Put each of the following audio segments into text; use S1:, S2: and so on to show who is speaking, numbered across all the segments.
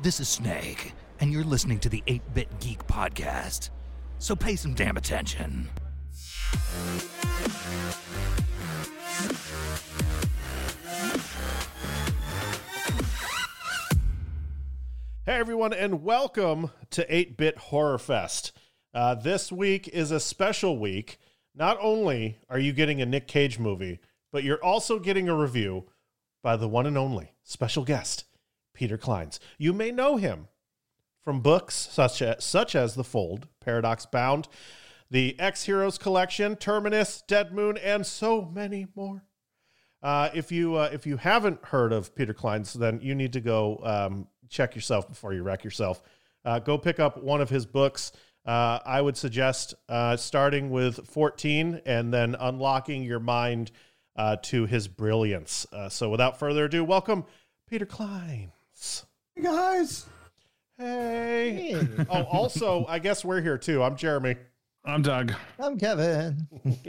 S1: This is Snake, and you're listening to the 8-Bit Geek Podcast. So pay some damn attention.
S2: Hey everyone, and welcome to 8-Bit Horror Fest. This week is a special week. Not only are you getting a Nick Cage movie, but you're also getting a review by the one and only special guest, Peter Clines. You may know him from books such as The Fold, Paradox Bound, the X-Heroes Collection, Terminus, Dead Moon, and so many more. If you haven't heard of Peter Clines, then you need to go check yourself before you wreck yourself. Go pick up one of his books. I would suggest starting with 14 and then unlocking your mind to his brilliance. So without further ado, welcome Peter Clines.
S3: Hey guys.
S2: Hey. Oh, also, I guess we're here too. I'm Jeremy.
S4: I'm Doug.
S3: I'm Kevin.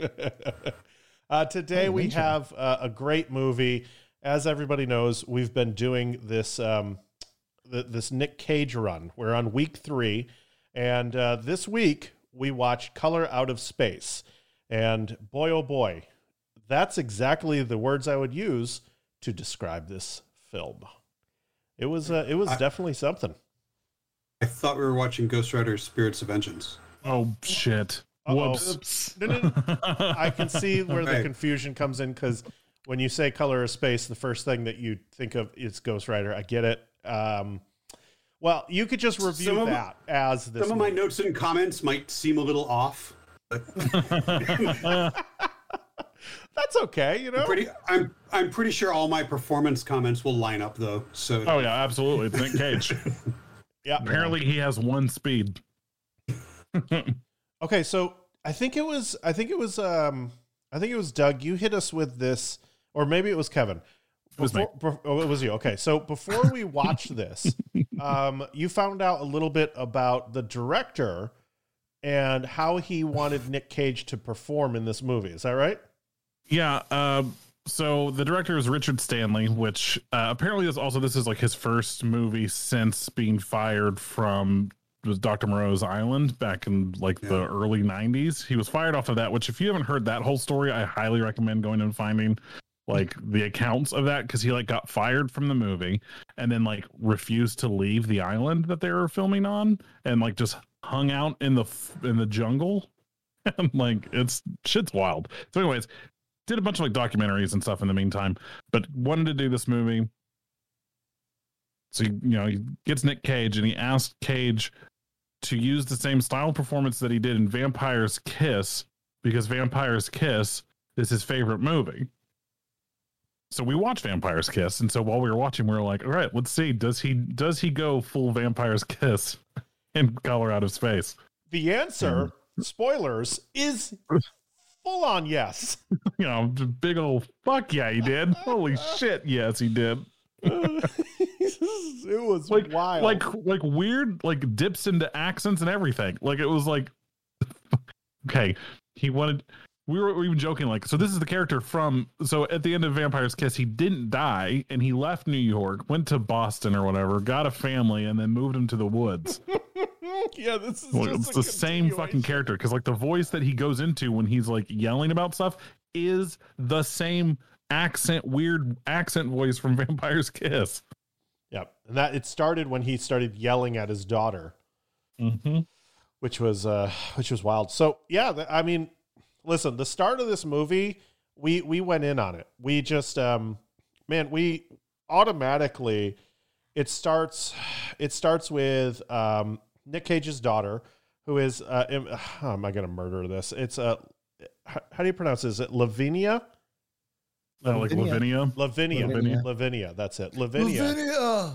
S2: Today we have a great movie. As everybody knows, we've been doing this this Nick Cage run. We're on week 3, and this week we watched Color Out of Space. And boy, oh boy, that's exactly the words I would use to describe this film. It was definitely something.
S5: I thought we were watching Ghost Rider Spirits of Vengeance.
S4: Oh, shit. Whoops.
S2: No. I can see where the confusion comes in, because when you say Color of Space, the first thing that you think of is Ghost Rider. I get it. Well, you could just review that as this.
S5: Some of my notes and comments might seem a little off.
S2: That's okay, you know.
S5: I'm pretty sure all my performance comments will line up though. So
S4: Oh yeah, absolutely. It's Nick Cage.
S2: Yeah.
S4: Apparently he has one speed.
S2: Okay, so I think it was Doug. You hit us with this, or maybe it was Kevin.
S4: It was me.
S2: It was you. Okay, so before we watched this, you found out a little bit about the director and how he wanted Nick Cage to perform in this movie. Is that right?
S4: Yeah. So the director is Richard Stanley, which apparently this is like his first movie since being fired from Dr. Moreau's Island back in the early 90s. He was fired off of that, which if you haven't heard that whole story, I highly recommend going and finding the accounts of that, because he got fired from the movie and then refused to leave the island that they were filming on and just hung out in the jungle. And shit's wild. So anyways, did a bunch of documentaries and stuff in the meantime, but wanted to do this movie. So he gets Nick Cage and he asked Cage to use the same style performance that he did in Vampire's Kiss, because Vampire's Kiss is his favorite movie. So we watched Vampire's Kiss, and so while we were watching, we were like, all right, let's see, does he go full Vampire's Kiss in Color Out of Space?
S2: The answer, spoilers, is full on yes.
S4: Big old fuck yeah, he did. Holy shit, yes, he did.
S2: It was wild.
S4: Weird, dips into accents and everything. It was okay. We were even joking, so this is the character so at the end of Vampire's Kiss, he didn't die, and he left New York, went to Boston or whatever, got a family, and then moved him to the woods.
S2: Yeah, this is
S4: it's the same fucking character, because the voice that he goes into when he's yelling about stuff is the same weird accent voice from Vampire's Kiss.
S2: Yep, and that it started when he started yelling at his daughter, which was wild. So yeah, I mean, listen, the start of this movie, we went in on it. We just we automatically it starts with Nick Cage's daughter, who is how am I going to murder this? It's how do you pronounce this? Is it Lavinia?
S4: Lavinia.
S2: Lavinia. That's it. Lavinia.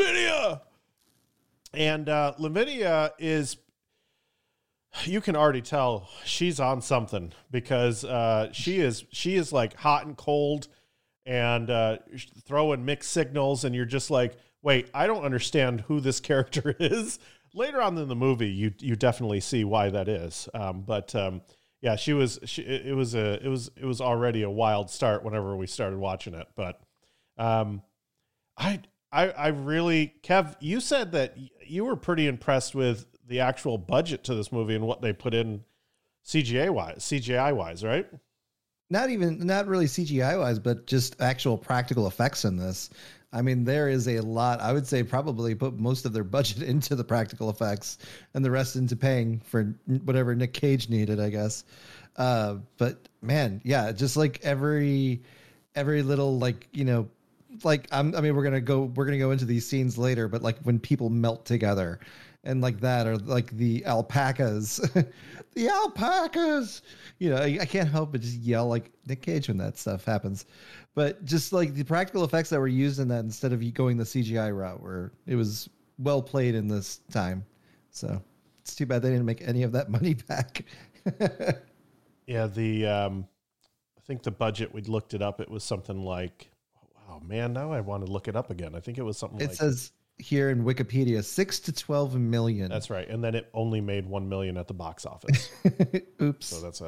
S2: And Lavinia is, you can already tell she's on something, because she is hot and cold and throwing mixed signals, and you're just like, wait, I don't understand who this character is. Later on in the movie, you definitely see why that is. Yeah, it was already a wild start whenever we started watching it. But I I really, Kev, you said that you were pretty impressed with the actual budget to this movie and what they put in CGI wise, right?
S3: Not really CGI wise, but just actual practical effects in this. I mean, there is a lot. I would say probably put most of their budget into the practical effects and the rest into paying for whatever Nick Cage needed, I guess. But man, yeah, just like every little, like, you know, like I mean, we're gonna go into these scenes later, but like when people melt together and like that, or like the alpacas, the alpacas, you know, I can't help but just yell like Nick Cage when that stuff happens. But just like the practical effects that were used in that instead of going the CGI route, where it was well played in this time. So it's too bad they didn't make any of that money back.
S2: Yeah, I think the budget, we looked it up, it was something like, oh man, now I want to look it up again. I think it was something
S3: it says here in Wikipedia, 6 to 12 million.
S2: That's right. And then it only made 1 million at the box office.
S3: Oops.
S2: So that's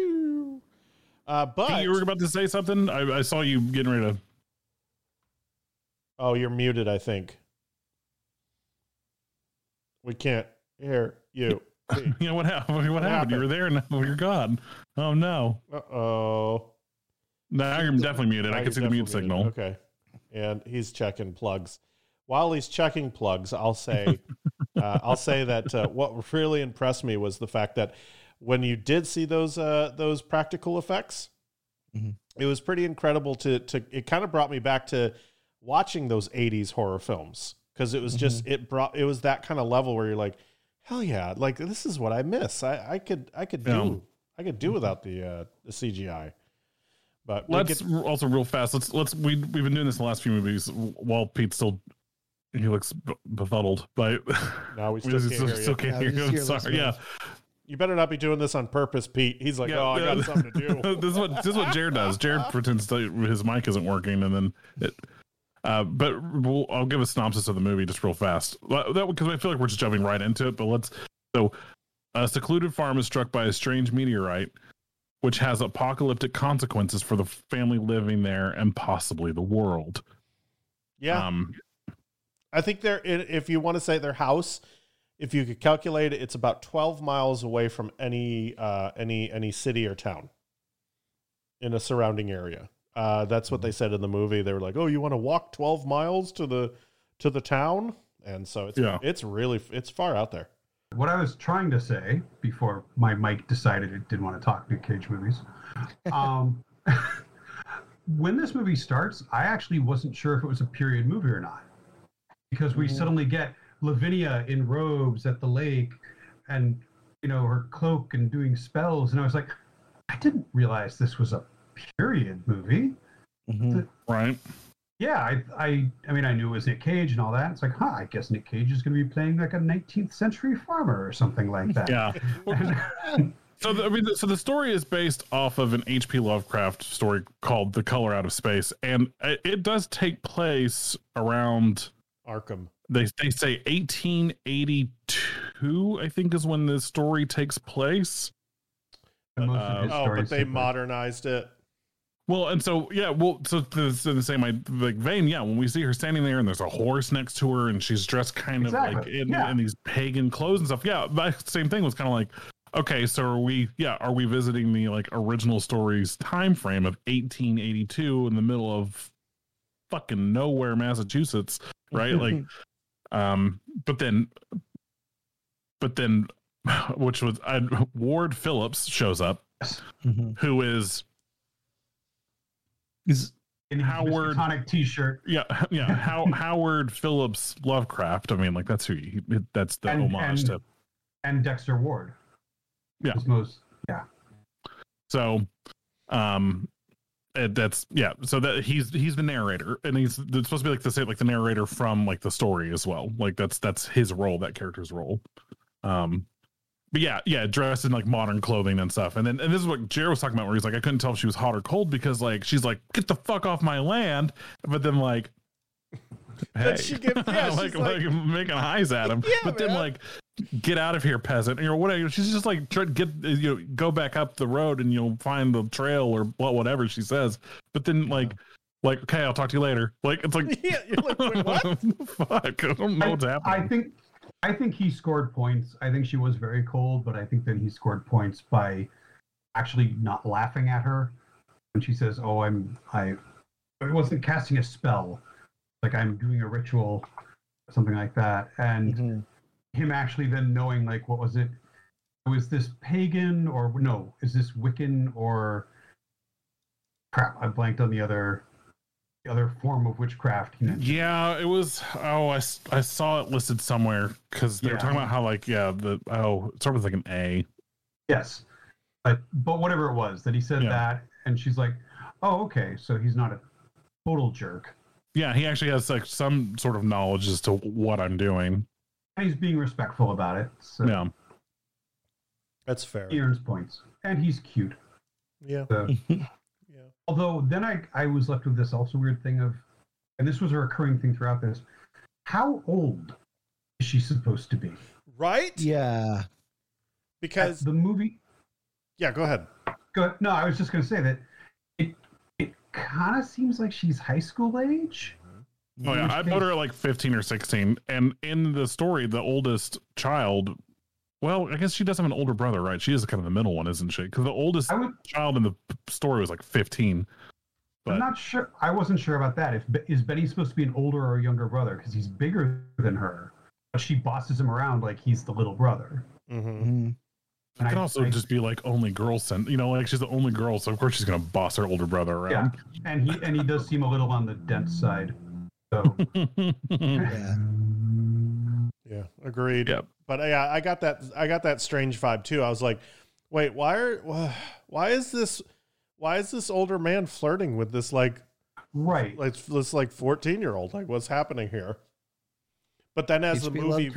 S2: but
S4: Hey, you were about to say something? I saw you getting ready to.
S2: Oh, you're muted, I think. We can't hear you.
S4: You know what happened? What happened? You were there, and now you're gone. Oh no.
S2: Uh-oh.
S4: Now you're definitely muted. I can see the mute signal.
S2: Okay. And he's checking plugs. While he's checking plugs, I'll say that what really impressed me was the fact that when you did see those practical effects,
S3: mm-hmm.
S2: It was pretty incredible to it kind of brought me back to watching those 80s horror films, because it was just it was that kind of level where you're like, hell yeah, like this is what I miss. I could do without the CGI. But
S4: let's also real fast. We've been doing this in the last few movies while Pete's he looks befuddled, but
S2: now we still can't hear you.
S4: I'm sorry. Yeah.
S2: You better not be doing this on purpose, Pete. He's like, I got something to do.
S4: This is what Jared does. Jared pretends that his mic isn't working, and then it. But I'll give a synopsis of the movie just real fast. That because I feel like we're just jumping right into it. But a secluded farm is struck by a strange meteorite, which has apocalyptic consequences for the family living there and possibly the world.
S2: Yeah. I think if you want to say their house, if you could calculate it, it's about 12 miles away from any city or town in a surrounding area. That's what they said in the movie. They were like, "Oh, you want to walk 12 miles to the town?" And so it's far out there.
S5: What I was trying to say before my mic decided it didn't want to talk Nick Cage movies. When this movie starts, I actually wasn't sure if it was a period movie or not, because we suddenly get Lavinia in robes at the lake and, you know, her cloak and doing spells. And I was like, I didn't realize this was a period movie.
S3: Mm-hmm.
S4: Right.
S5: Yeah, I mean, I knew it was Nick Cage and all that. It's like, I guess Nick Cage is going to be playing like a 19th century farmer or something like that.
S4: Yeah. So the story is based off of an H.P. Lovecraft story called The Color Out of Space, and it does take place around
S2: Arkham.
S4: They say 1882, I think, is when the story takes place.
S2: But they modernized it.
S4: Well, and so so the same like vein, when we see her standing there and there's a horse next to her and she's dressed kind of like in these pagan clothes and stuff. Yeah, but same thing was kind of like, okay, so are we visiting the like original story's time frame of 1882 in the middle of fucking nowhere, Massachusetts, right? Like, but then which was Ward Phillips shows up, who is
S5: in
S4: Howard
S5: iconic T-shirt.
S4: Howard Phillips Lovecraft. I mean, like that's that's the homage to.
S5: And Dexter Ward.
S4: Yeah. So, that's So that he's the narrator, and it's supposed to be like the narrator from like the story as well. Like that's his role, that character's role. But dressed in like modern clothing and stuff. And this is what Jared was talking about, where he's like, I couldn't tell if she was hot or cold because like she's like, get the fuck off my land, but then like, hey, like making eyes at him, but then like, get out of here, peasant, or whatever. She's just like trying to get go back up the road and you'll find the trail or whatever she says. But then like Like, okay, I'll talk to you later. Like, it's like,
S2: Yeah, you're like, wait, what?
S4: Fuck, I don't know what's happening.
S5: I think he scored points. I think she was very cold, but I think that he scored points by actually not laughing at her when she says, "Oh, I wasn't casting a spell, like I'm doing a ritual, something like that," and him actually then knowing, like, what was it? Was this pagan or no? Is this Wiccan or crap? I blanked on the other form of witchcraft.
S4: Yeah, it was. Oh, I saw it listed somewhere because they were talking about how, like, it started with like an A.
S5: Yes, but whatever it was that he said that, and she's like, "Oh, okay, so he's not a total jerk."
S4: Yeah, he actually has like some sort of knowledge as to what I'm doing.
S5: And he's being respectful about it. So
S4: Yeah,
S2: That's fair.
S5: he earns points, and he's cute.
S2: Yeah.
S5: So, although then I was left with this also weird thing of, and this was a recurring thing throughout this, how old is she supposed to be?
S2: Right?
S3: Yeah.
S2: Because
S5: the movie.
S2: Yeah, go ahead.
S5: No, I was just going to say that it kind of seems like she's high school age.
S4: oh yeah, I put her at like 15 or 16, and in the story, the oldest child. Well, I guess she does have an older brother, right? She is kind of the middle one, isn't she? Because the oldest child in the story was like 15. But
S5: I'm not sure. I wasn't sure about that. Is Benny supposed to be an older or a younger brother? Because he's bigger than her, but she bosses him around like he's the little brother.
S2: Mm-hmm.
S4: it could also just be like only girl like she's the only girl, so of course she's gonna boss her older brother around.
S5: Yeah, and he does seem a little on the dense side. So
S2: Yeah, agreed.
S4: Yep.
S2: But yeah, I got that strange vibe too. I was like, wait, why is this older man flirting with this like this like 14-year-old? Like, what's happening here? But then as the movie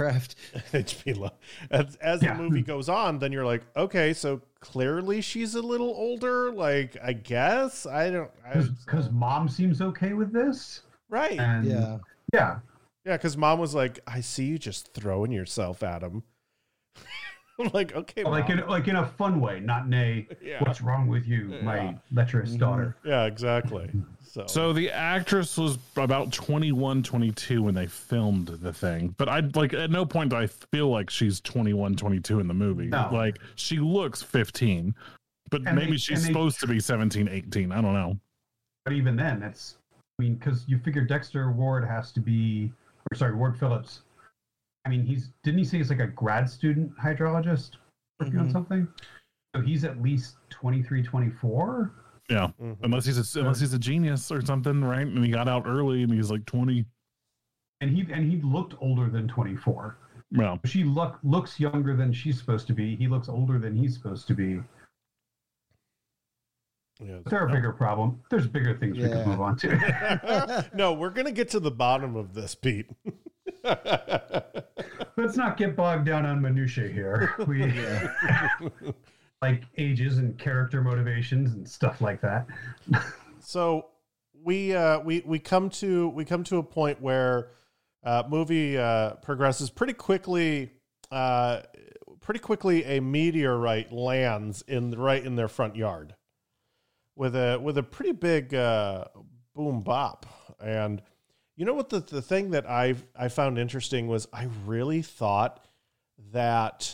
S2: as the movie goes on, then you're like, okay, so clearly she's a little older. Like, I guess
S5: because mom seems okay with this,
S2: right?
S5: And yeah.
S2: Because mom was like, I see you just throwing yourself at him. I'm like, okay,
S5: like in a fun way, not in a what's wrong with you, my lecherous daughter.
S2: Yeah, exactly.
S4: So the actress was about 21, 22 when they filmed the thing. But I like at no point do I feel like she's 21, 22 in the movie.
S5: No.
S4: Like she looks 15, but maybe she's supposed to be 17, 18. I don't know.
S5: But even then, because you figure Dexter Ward has to be, Ward Phillips. I mean, didn't he say he's like a grad student hydrologist working on something? So he's at least 23, 24.
S4: Yeah, unless he's a genius or something, right? And he got out early, and he's like 20.
S5: And he looked older than 24.
S4: Well,
S5: she looks younger than she's supposed to be. He looks older than he's supposed to be.
S2: Yeah,
S5: there are bigger problem. There's bigger things we can move on to.
S2: No, we're gonna get to the bottom of this, Pete.
S5: Let's not get bogged down on minutiae here. We like ages and character motivations and stuff like that.
S2: So we come to a point where movie progresses pretty quickly. A meteorite lands right in their front yard with a pretty big boom bop. And you know what the thing that I found interesting was I really thought that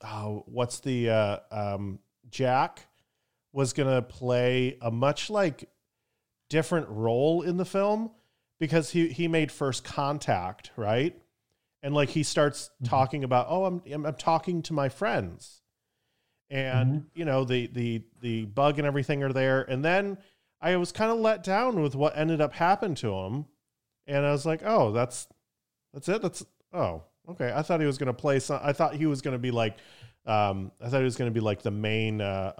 S2: Jack was gonna play a much like different role in the film because he made first contact, right? And like he starts talking about, I'm talking to my friends, and you know the bug and everything are there, and then I was kind of let down with what ended up happening to him, and I was like, oh, that's it. Okay. I thought he was going to play some. I thought he was going to be like, the main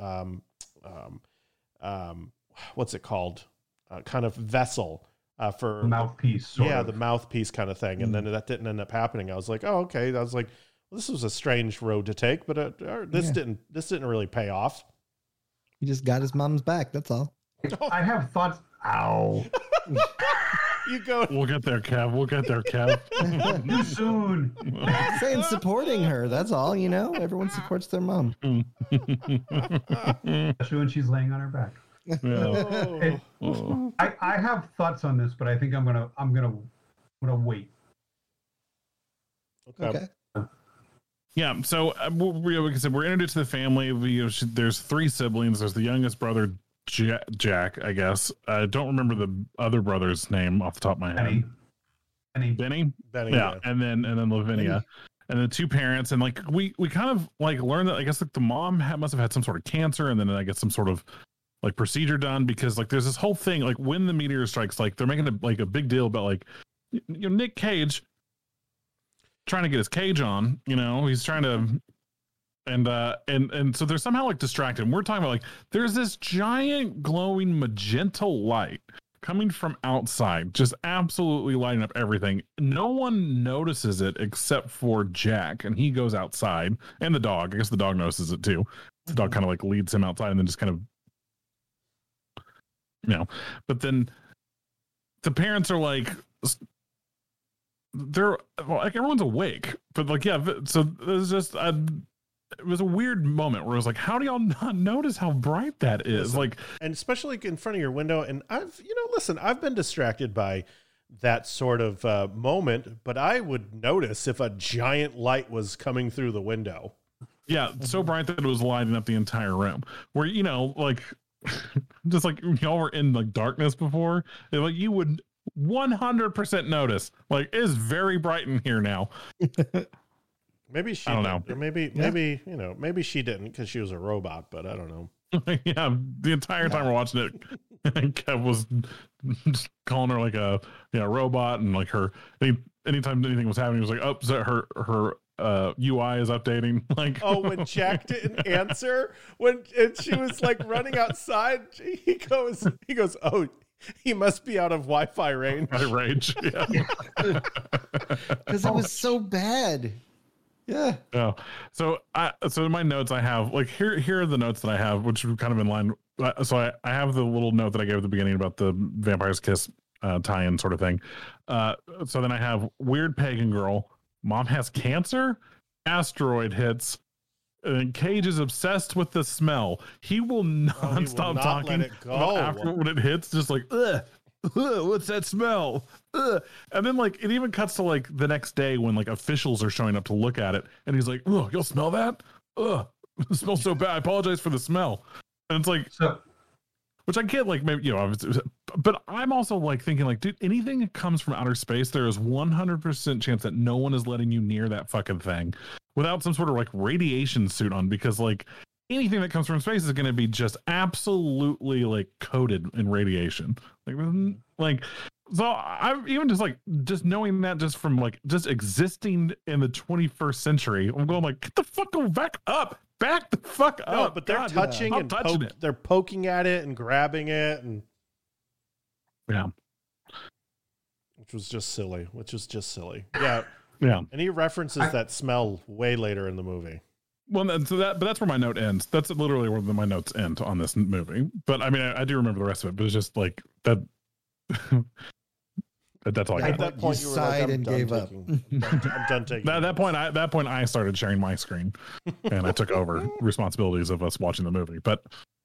S2: what's it called? Kind of vessel. For
S5: mouthpiece,
S2: the mouthpiece kind of thing, and then that didn't end up happening. I was like, oh, okay. I was like, well, this was a strange road to take, but this didn't really pay off.
S3: He just got his mom's back. That's all.
S5: I have thoughts. Ow!
S2: You go.
S4: We'll get there, Kev.
S5: Too soon.
S3: I'm saying supporting her. That's all. You know, everyone supports their mom.
S5: Especially when she's laying on her back.
S4: Yeah.
S2: Oh.
S5: I have thoughts on this, but I think I'm gonna wait.
S3: Okay.
S4: Yeah, so like I said, we're introduced to the family. There's 3 siblings. There's the youngest brother, Jack, I guess. I don't remember the other brother's name off the top of my head. Benny. Yeah, and then Lavinia, and then 2 parents, and like we kind of like learned that I guess like the mom must have had some sort of cancer, and then I guess some sort of like procedure done, because like there's this whole thing like when the meteor strikes, like they're making a big deal about like Nick Cage trying to get his cage on, he's trying to, and so they're somehow like distracted. And we're talking about like there's this giant glowing magenta light coming from outside, just absolutely lighting up everything. No one notices it except for Jack, and he goes outside, and the dog. I guess the dog notices it too. The dog kind of like leads him outside, and then just kind of, but then the parents are like, like everyone's awake, but like, yeah, so there's just it was a weird moment where it was like, how do y'all not notice how bright that is?
S2: Listen,
S4: like,
S2: and especially in front of your window. And I've been distracted by that sort of moment, but I would notice if a giant light was coming through the window.
S4: Yeah, so bright that it was lighting up the entire room. Where like just like y'all were in like darkness before, and like you would 100% notice like it is very bright in here now.
S2: Maybe she
S4: I don't know.
S2: Or maybe she didn't because she was a robot, but I don't know.
S4: Yeah, the entire time we're watching it, Kev was just calling her like a robot, and like her anytime anything was happening, it was like, oh, so her UI is updating. Like,
S2: oh, when Jack didn't answer, and she was like running outside, he goes, oh, he must be out of Wi-Fi range.
S4: Yeah.
S3: Because it was so bad. Yeah.
S4: Oh, so in my notes I have like here are the notes that I have, which are kind of in line. So I have the little note that I gave at the beginning about the Vampire's Kiss tie-in sort of thing. So then I have weird pagan girl, mom has cancer, asteroid hits, and Cage is obsessed with the smell. He will not stop talking
S2: let it go.
S4: about after when it hits, just like, ugh, what's that smell? Ugh. And then like it even cuts to like the next day when like officials are showing up to look at it, and he's like, oh, you'll smell that? Ugh, it smells so bad. I apologize for the smell. And it's like, which I get, like, maybe, but I'm also like thinking like, dude, anything that comes from outer space, there is 100% chance that no one is letting you near that fucking thing without some sort of like radiation suit on, because like anything that comes from space is going to be just absolutely like coated in radiation. Like, so I'm even just knowing that just from like just existing in the 21st century, I'm going like, get the fuck back up. Back the fuck up.
S2: No, but they're touching and they're poking at it and grabbing it, and which was just silly. Yeah. And he references that smell way later in the movie.
S4: Well, but that's where my note ends. That's literally where my notes end on this movie. But I mean, I do remember the rest of it. But it's just like that. That's all I got.
S2: At that point, you
S3: sighed and gave up.
S2: I'm done taking.
S4: At that point, I started sharing my screen, and I took over responsibilities of us watching the movie. But,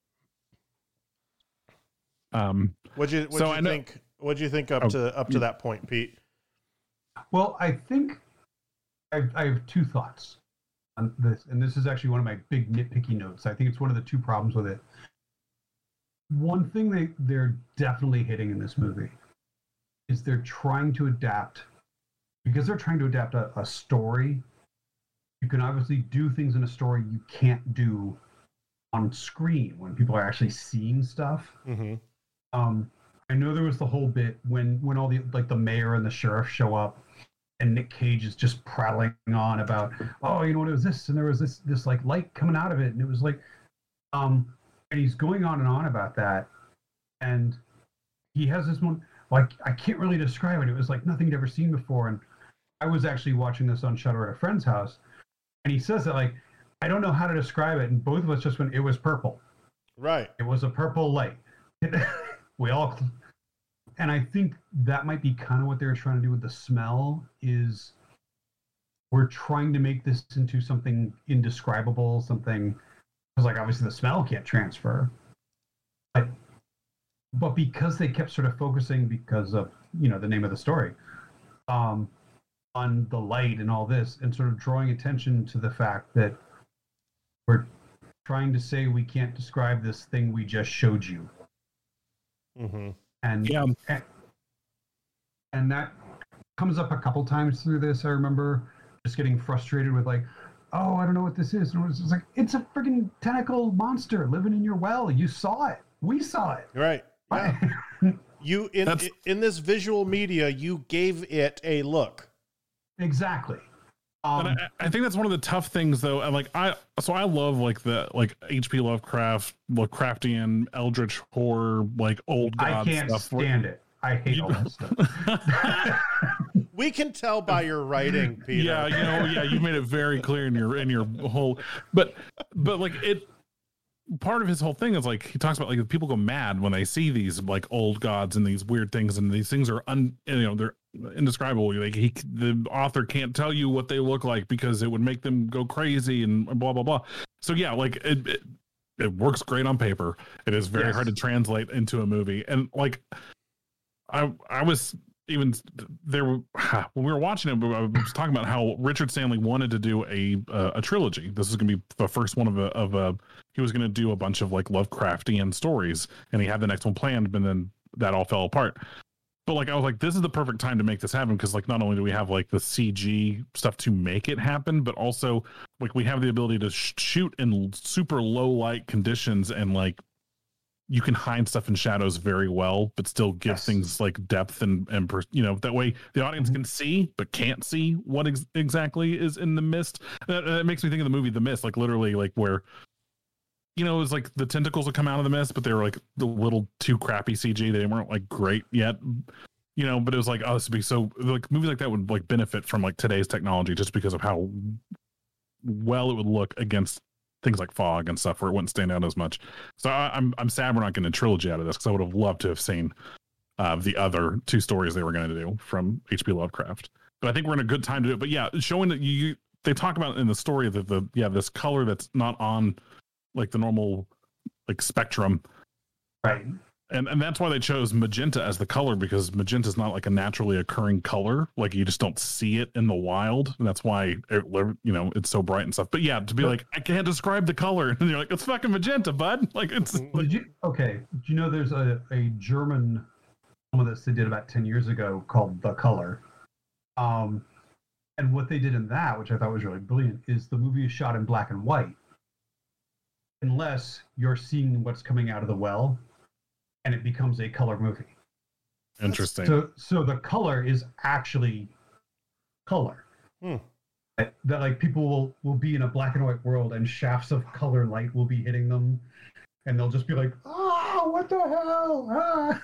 S2: what'd you think up to that point, Pete?
S5: Well, I think I have 2 thoughts on this, and this is actually one of my big nitpicky notes. I think it's one of the 2 problems with it. One thing they're definitely hitting in this movie is they're trying to adapt, because they're trying to adapt a story. You can obviously do things in a story you can't do on screen when people are actually seeing stuff.
S2: Mm-hmm.
S5: I know there was the whole bit when all the like the mayor and the sheriff show up, and Nick Cage is just prattling on about, oh, you know what, it was this, and there was this like light coming out of it, and it was like, and he's going on and on about that, and he has this one. Like, I can't really describe it. It was like nothing he'd ever seen before. And I was actually watching this on Shudder at a friend's house. And he says that, like, I don't know how to describe it. And both of us just went, it was purple.
S2: Right.
S5: It was a purple light. And I think that might be kind of what they were trying to do with the smell, is we're trying to make this into something indescribable, something, because, like, obviously the smell can't transfer. But but because they kept sort of focusing, because of the name of the story, on the light and all this, and sort of drawing attention to the fact that we're trying to say we can't describe this thing we just showed you.
S2: Mm-hmm.
S5: And that comes up a couple times through this. I remember just getting frustrated with like, oh, I don't know what this is. And it was just like, it's a freaking tentacle monster living in your well. You saw it. We saw it.
S2: Right. Yeah. You in this visual media, you gave it a look.
S5: Exactly.
S4: And I think that's one of the tough things, though. And I love like the H.P. Lovecraftian, eldritch horror, like old god
S5: I can't
S4: stuff.
S5: stand it. I hate all that stuff.
S2: We can tell by your writing, Peter.
S4: Yeah, you made it very clear in your whole, but like it. Part of his whole thing is like he talks about like people go mad when they see these like old gods and these weird things, and these things are they're indescribable. Like the author can't tell you what they look like because it would make them go crazy and blah blah blah. So yeah, like it works great on paper. It is very hard to translate into a movie, and like I was even there when we were watching it, I was talking about how Richard Stanley wanted to do a trilogy. This is going to be the first one of a he was going to do a bunch of like Lovecraftian stories, and he had the next one planned, but then that all fell apart. But like I was like, this is the perfect time to make this happen, because like not only do we have like the CG stuff to make it happen, but also like we have the ability to shoot in super low light conditions, and like you can hide stuff in shadows very well, but still give things like depth and that way the audience can see but can't see what exactly is in the mist. That makes me think of the movie The Mist, like literally like where it was like the tentacles would come out of the mist, but they were like the little too crappy CG. They weren't like great yet, but it was like, oh, this would be so like movies like that would like benefit from like today's technology just because of how well it would look against things like fog and stuff where it wouldn't stand out as much. So I'm sad we're not getting a trilogy out of this, because I would have loved to have seen the other two stories they were going to do from H.P. Lovecraft. But I think we're in a good time to do it. But yeah, showing that they talk about in the story that this color that's not on like the normal like spectrum,
S5: right?
S4: And that's why they chose magenta as the color, because magenta is not like a naturally occurring color. Like you just don't see it in the wild. And that's why it's so bright and stuff. But yeah, to be like, I can't describe the color. And you're like, it's fucking magenta, bud. Like it's like,
S5: did you know there's a German film of this they did about 10 years ago called The Color. And what they did in that, which I thought was really brilliant, is the movie is shot in black and white. Unless you're seeing what's coming out of the well, and it becomes a color movie.
S4: Interesting.
S5: So the color is actually color. That like people will be in a black and white world, and shafts of color light will be hitting them, and they'll just be like, "Oh, what the hell?" Ah.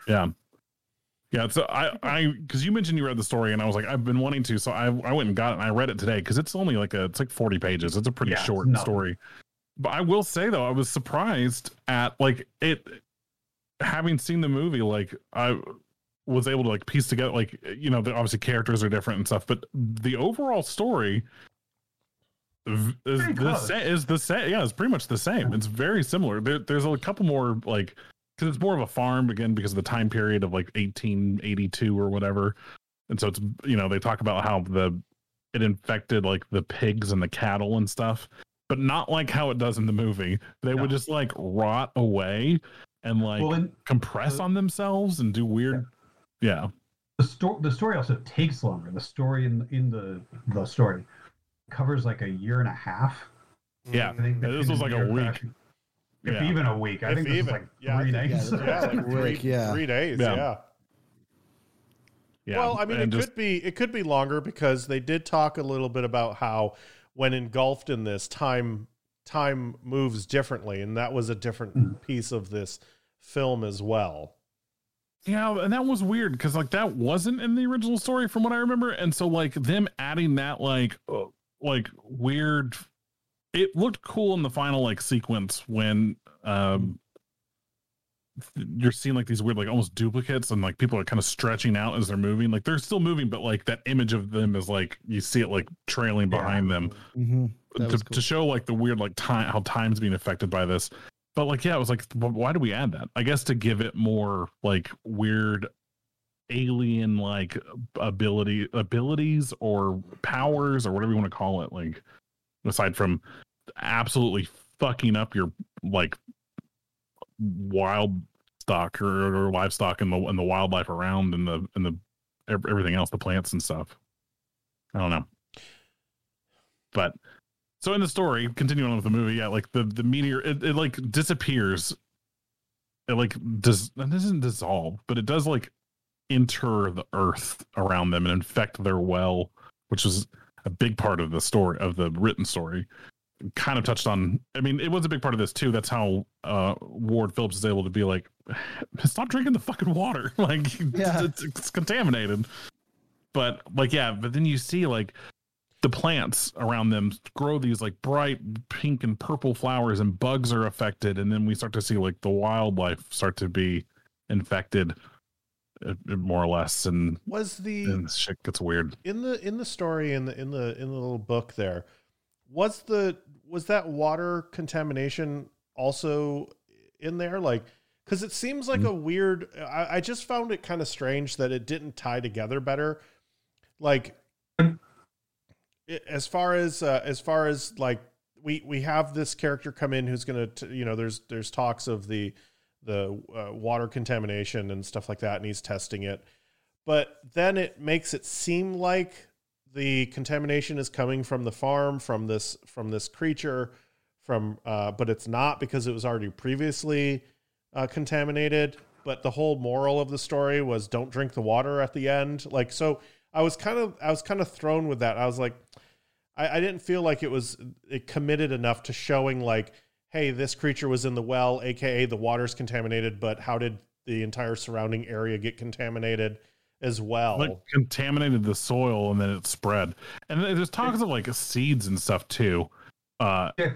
S4: Yeah. So I because you mentioned you read the story, and I was like, I've been wanting to, so I went and got it, and I read it today, because it's only like it's like 40 pages. It's a pretty short story. But I will say though, I was surprised at like it. Having seen the movie, like I was able to like piece together, like obviously characters are different and stuff, but the overall story is the same. Yeah, it's pretty much the same. It's very similar. There's a couple more like, because it's more of a farm again because of the time period of like 1882 or whatever, and so it's they talk about how it infected like the pigs and the cattle and stuff, but not like how it does in the movie. They would just like rot away and like compress on themselves and do weird. The story also takes longer. The story in the story covers like a year and a half. Yeah, this was like a week.
S5: If even a week. I think this was like 3 days.
S2: Like 3 days. Yeah. Well, I mean, it could be longer, because they did talk a little bit about how when engulfed in this, time moves differently, and that was a different piece of this film as well.
S4: Yeah, and that was weird, because like that wasn't in the original story from what I remember, and so like them adding that like weird, it looked cool in the final like sequence when you're seeing like these weird like almost duplicates, and like people are kind of stretching out as they're moving. Like they're still moving, but like that image of them is like you see it like trailing behind them.
S3: Mm-hmm.
S4: To show like the weird like time, how time's being affected by this. But like, yeah, it was like, why do we add that? I guess to give it more like weird alien like abilities or powers or whatever you want to call it. Like, aside from absolutely fucking up your like wild stock or livestock and the wildlife around and the everything else, the plants and stuff. I don't know. But so in the story, continuing on with the movie, yeah, like the meteor, it like disappears. It like it doesn't dissolve, but it does like enter the earth around them and infect their well, which is a big part of the story, of the written story. Kind of touched on, I mean, it was a big part of this too. That's how Ward Phillips is able to be like, stop drinking the fucking water. Like, it's contaminated. But like, yeah, but then you see like the plants around them grow these like bright pink and purple flowers, and bugs are affected. And then we start to see like the wildlife start to be infected more or less. And and shit gets weird
S2: in the story, in the little book there. Was that water contamination also in there? Like, because it seems like a weird. I just found it kind of strange that it didn't tie together better. Like, as far as like we have this character come in who's going to, there's talks of the water contamination and stuff like that, and he's testing it, but then it makes it seem like the contamination is coming from the farm, from this creature, but it's not, because it was already previously contaminated. But the whole moral of the story was don't drink the water at the end. Like, so I was kind of thrown with that. I was like, I didn't feel like it committed enough to showing like, hey, this creature was in the well, aka the water's contaminated, but how did the entire surrounding area get contaminated as well?
S4: Like, contaminated the soil and then it spread. And there's talks of like seeds and stuff too.
S5: I think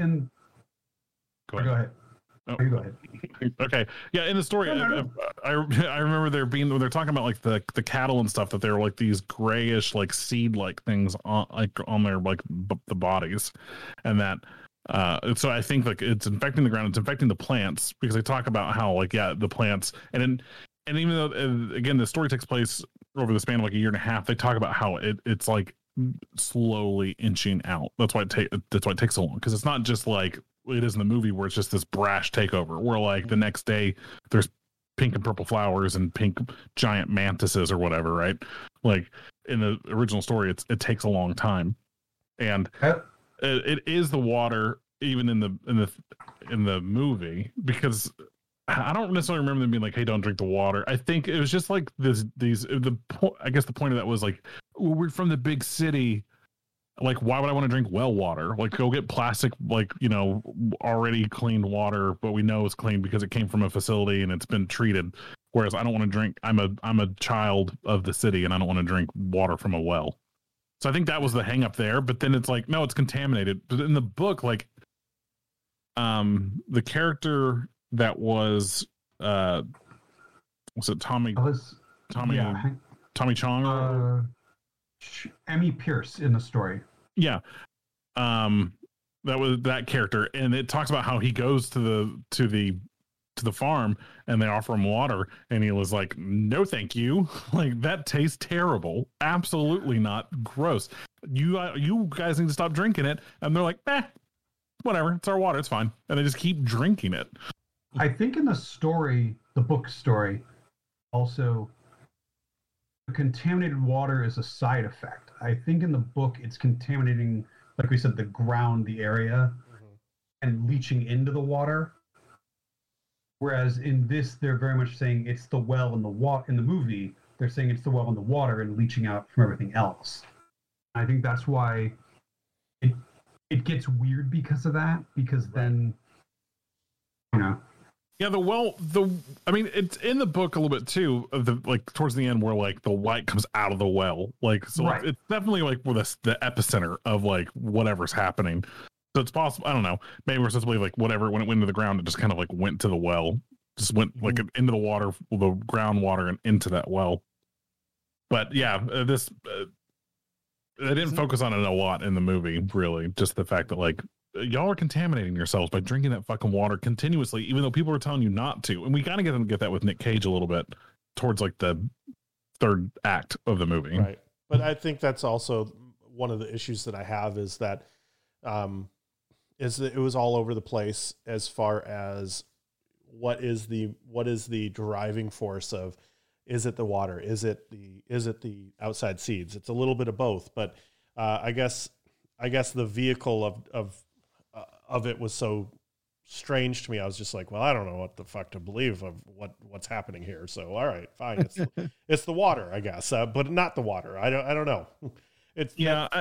S4: Go ahead.
S5: Oh, you go ahead.
S4: Okay. Yeah, in the story, I remember there being, when they're talking about like the cattle and stuff, that they're like these grayish like seed like things on their like the bodies, and that so I think like it's infecting the ground, it's infecting the plants, because they talk about how like, yeah, the plants, and even though again the story takes place over the span of like a year and a half, they talk about how it's like slowly inching out. That's why it takes so long, because it's not just like it is in the movie where it's just this brash takeover where like the next day there's pink and purple flowers and pink giant mantises or whatever, right? Like in the original story, it takes a long time, and it is the water even in the movie, because I don't necessarily remember them being like, hey, don't drink the water. I think it was just like I guess the point of that was like, we're from the big city. Like, why would I want to drink well water? Like, go get plastic, like, already cleaned water, but we know it's clean because it came from a facility and it's been treated. Whereas I don't want to drink, I'm a child of the city and I don't want to drink water from a well. So I think that was the hang up there. But then it's like, no, it's contaminated. But in the book, like, the character that was it Tommy Chong?
S5: Emmy Pierce in the story.
S4: Yeah. That was that character, and it talks about how he goes to the farm and they offer him water and he was like, no thank you, like that tastes terrible, absolutely not, gross, you guys need to stop drinking it. And they're like, whatever, it's our water, it's fine, and they just keep drinking it.
S5: I think in the story, the book story, also contaminated water is a side effect. I think in the book it's contaminating, like we said, the ground, the area, and leaching into the water. Whereas in this, they're very much saying it's the well and the water. In the movie, they're saying it's the well and the water and leaching out from everything else. I think that's why it gets weird because of that. Because then,
S4: Yeah, I mean, it's in the book a little bit too, like towards the end where like the light comes out of the well, like, so right. It's definitely like where the epicenter of like whatever's happening. So it's possible, I don't know, maybe we're supposed to believe like whatever, when it went into the ground, it just kind of like went to the well, just went like into the water, the groundwater, and into that well. But yeah, they didn't focus on it a lot in the movie, really. Just the fact that like y'all are contaminating yourselves by drinking that fucking water continuously, even though people are telling you not to. And we kind of get that with Nick Cage a little bit towards like the third act of the movie.
S2: Right. But I think that's also one of the issues that I have is that it was all over the place as far as what is the driving force of, is it the water? Is it the outside seeds? It's a little bit of both, but I guess the vehicle of it was so strange to me. I was just like, well, I don't know what the fuck to believe of what's happening here. So, all right, fine. It's the water, I guess, but not the water. I don't know. It's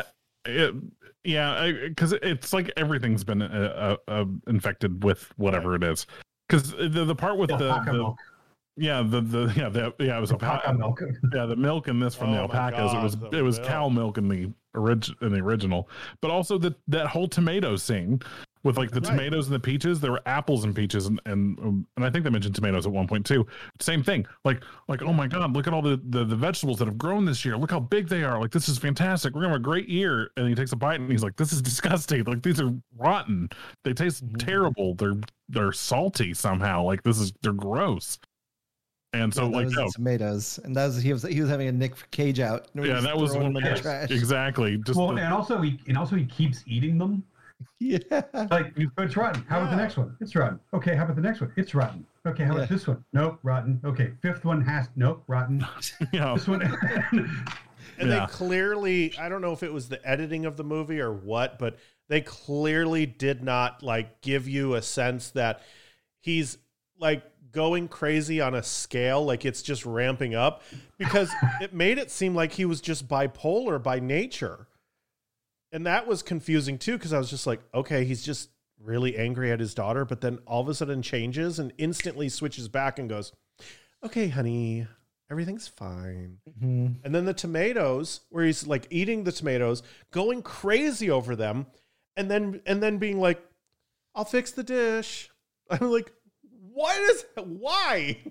S4: because it's like everything's been infected with whatever it is. Because the part with
S5: alpaca milk.
S4: It was alpaca
S5: milk.
S4: Yeah, the milk in this from the alpacas.
S2: God,
S4: it was cow milk in the original, but also that whole tomato scene with like the tomatoes and the peaches. There were apples and peaches, and I think they mentioned tomatoes at one point too. Same thing. Like oh my God, look at all the vegetables that have grown this year. Look how big they are. Like, this is fantastic. We're gonna have a great year. And he takes a bite and he's like, this is disgusting. Like, these are rotten. They taste terrible. They're salty somehow. Like, they're gross. And so, like,
S3: tomatoes, and he was having a Nick Cage out.
S4: Yeah, that was one of the trash. Exactly.
S5: And also he keeps eating them.
S3: Yeah,
S5: like, it's rotten. How about the next one? It's rotten. Okay, how about the next one? It's rotten. Okay, how about this one? Nope, rotten. Okay, fifth one nope, rotten.
S4: Yeah.
S5: This one.
S2: And they clearly, I don't know if it was the editing of the movie or what, but they clearly did not like give you a sense that he's like going crazy on a scale, like it's just ramping up, because it made it seem like he was just bipolar by nature. And that was confusing too, because I was just like, okay, he's just really angry at his daughter, but then all of a sudden changes and instantly switches back and goes, okay, honey, everything's fine. Mm-hmm. And then the tomatoes, where he's like eating the tomatoes, going crazy over them, and then being like, I'll fix the dish. I'm like, why?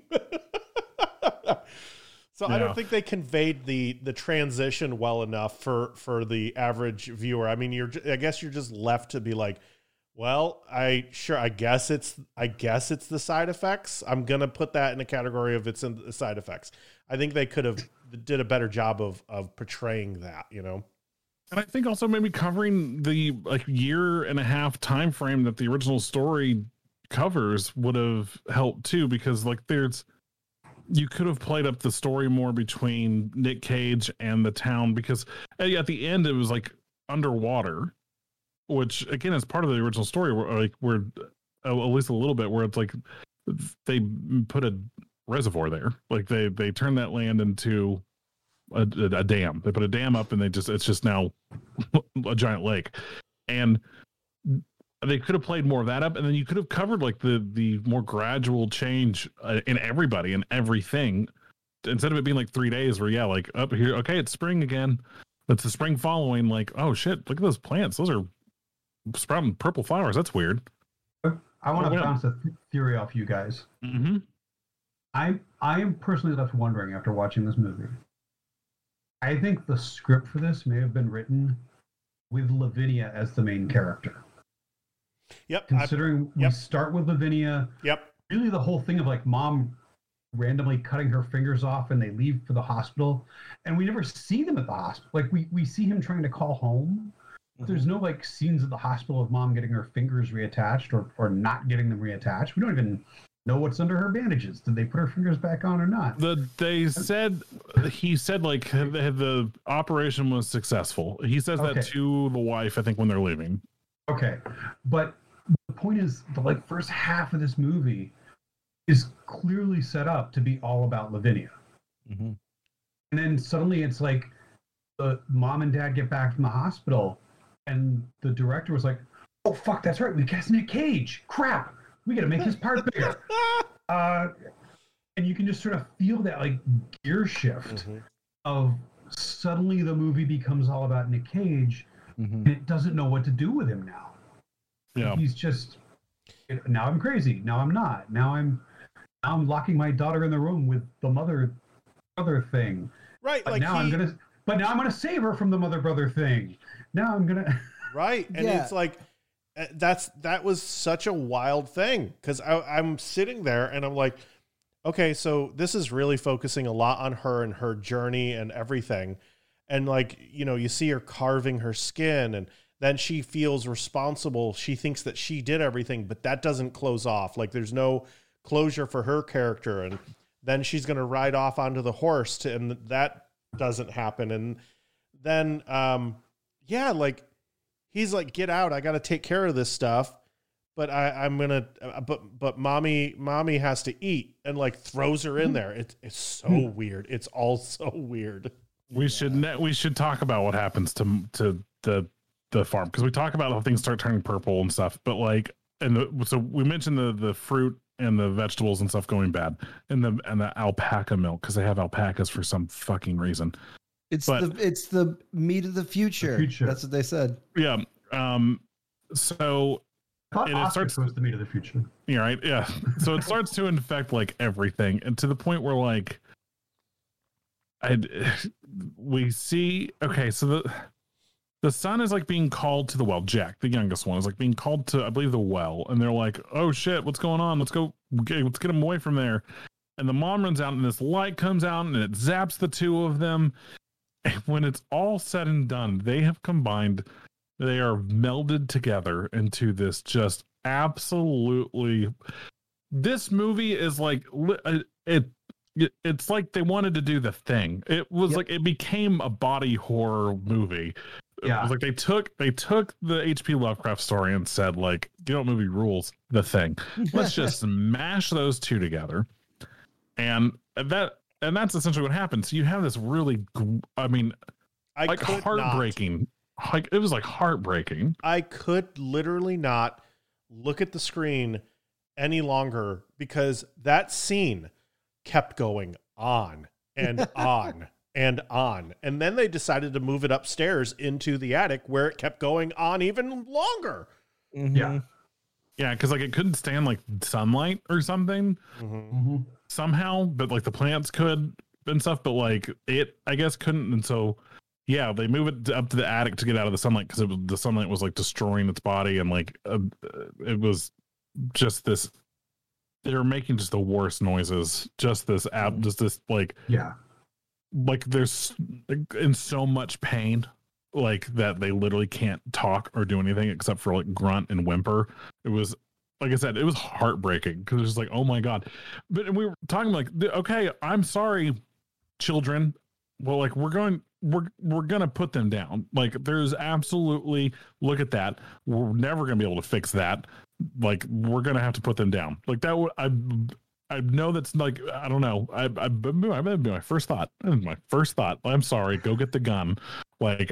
S2: So I don't think they conveyed the transition well enough for the average viewer. I mean, I guess you're just left to be like, well, I guess it's the side effects. I'm going to put that in a category of it's in the side effects. I think they could have did a better job of portraying that, you know?
S4: And I think also maybe covering the like year and a half time frame that the original story covers would have helped too, because like you could have played up the story more between Nick Cage and the town, because at the end it was like underwater, which again is part of the original story where at least a little bit, where it's like they put a reservoir there, like they turned that land into a dam. They put a dam up and it's just now a giant lake. And they could have played more of that up, and then you could have covered like the more gradual change in everybody and everything, instead of it being like 3 days where like up here, okay, it's spring again. It's the spring following, like, oh shit, look at those plants. Those are sprouting purple flowers. That's weird.
S5: I want to bounce a theory off you guys.
S4: Mm-hmm.
S5: I am personally left wondering after watching this movie. I think the script for this may have been written with Lavinia as the main character.
S2: Yep.
S5: Considering we start with Lavinia.
S2: Yep.
S5: Really the whole thing of like mom randomly cutting her fingers off and they leave for the hospital. And we never see them at the hospital. Like we see him trying to call home. Mm-hmm. There's no like scenes at the hospital of mom getting her fingers reattached or not getting them reattached. We don't even know what's under her bandages. Did they put her fingers back on or not?
S4: He said like the operation was successful. He says that to the wife, I think, when they're leaving.
S5: Okay, but the point is, the like first half of this movie is clearly set up to be all about Lavinia, and then suddenly it's like the mom and dad get back from the hospital, and the director was like, "Oh fuck, that's right, we cast Nick Cage. Crap, we got to make his part bigger." And you can just sort of feel that like gear shift of suddenly the movie becomes all about Nick Cage. And it doesn't know what to do with him now. Yeah, he's just, now I'm crazy. Now I'm not. Now I'm locking my daughter in the room with the mother brother thing.
S2: Right.
S5: But like now I'm gonna save her from the mother brother thing. Now I'm gonna.
S2: Right, and it's like that was such a wild thing, because I'm sitting there and I'm like, okay, so this is really focusing a lot on her and her journey and everything. And like, you see her carving her skin, and then she feels responsible. She thinks that she did everything, but that doesn't close off. Like there's no closure for her character. And then she's going to ride off onto the horse and that doesn't happen. And then, like he's like, get out. I got to take care of this stuff, but I'm going to, but mommy has to eat, and like throws her in there. It's so weird. It's all so weird.
S4: We should talk about what happens to the farm, because we talk about how things start turning purple and stuff, but like, so we mentioned the fruit and the vegetables and stuff going bad, and the alpaca milk, because they have alpacas for some fucking reason.
S3: It's the meat of the future. That's what they said.
S4: Yeah. So
S5: it starts with the meat of the future.
S4: Yeah. Right. Yeah. So it starts to infect like everything, and to the point where like we see. Okay, so the son is like being called to the well. Jack, the youngest one, is like being called to, I believe, the well, and they're like, "Oh shit, what's going on? Let's get him away from there." And the mom runs out, and this light comes out, and it zaps the two of them. And when it's all said and done, they have combined. They are melded together into this just absolutely. This movie is like it's like they wanted to do The Thing. It was like it became a body horror movie. It was like they took the H.P. Lovecraft story and said, like, movie rules, The Thing. Let's just mash those two together. And that's essentially what happens. So you have this really, heartbreaking. Like it was like heartbreaking.
S2: I could literally not look at the screen any longer, because that scene kept going on and on and on. And then they decided to move it upstairs into the attic, where it kept going on even longer.
S3: Mm-hmm.
S5: Yeah.
S4: Yeah, because like it couldn't stand like sunlight or something somehow, but like the plants could and stuff, but like it, I guess, couldn't. And so, yeah, they move it up to the attic to get out of the sunlight, because the sunlight was like destroying its body, and like it was just this. They were making just the worst noises. Just this like like there's in so much pain, like that they literally can't talk or do anything except for like grunt and whimper. It was, like I said, it was heartbreaking, because it was like, oh my God. But we were talking like, okay, I'm sorry, children. Well, like we're gonna put them down. Like there's absolutely, look at that. We're never gonna be able to fix that. Like we're gonna have to put them down. Like that would I know that's like, I don't know. I might be my first thought. I'm sorry. Go get the gun. Like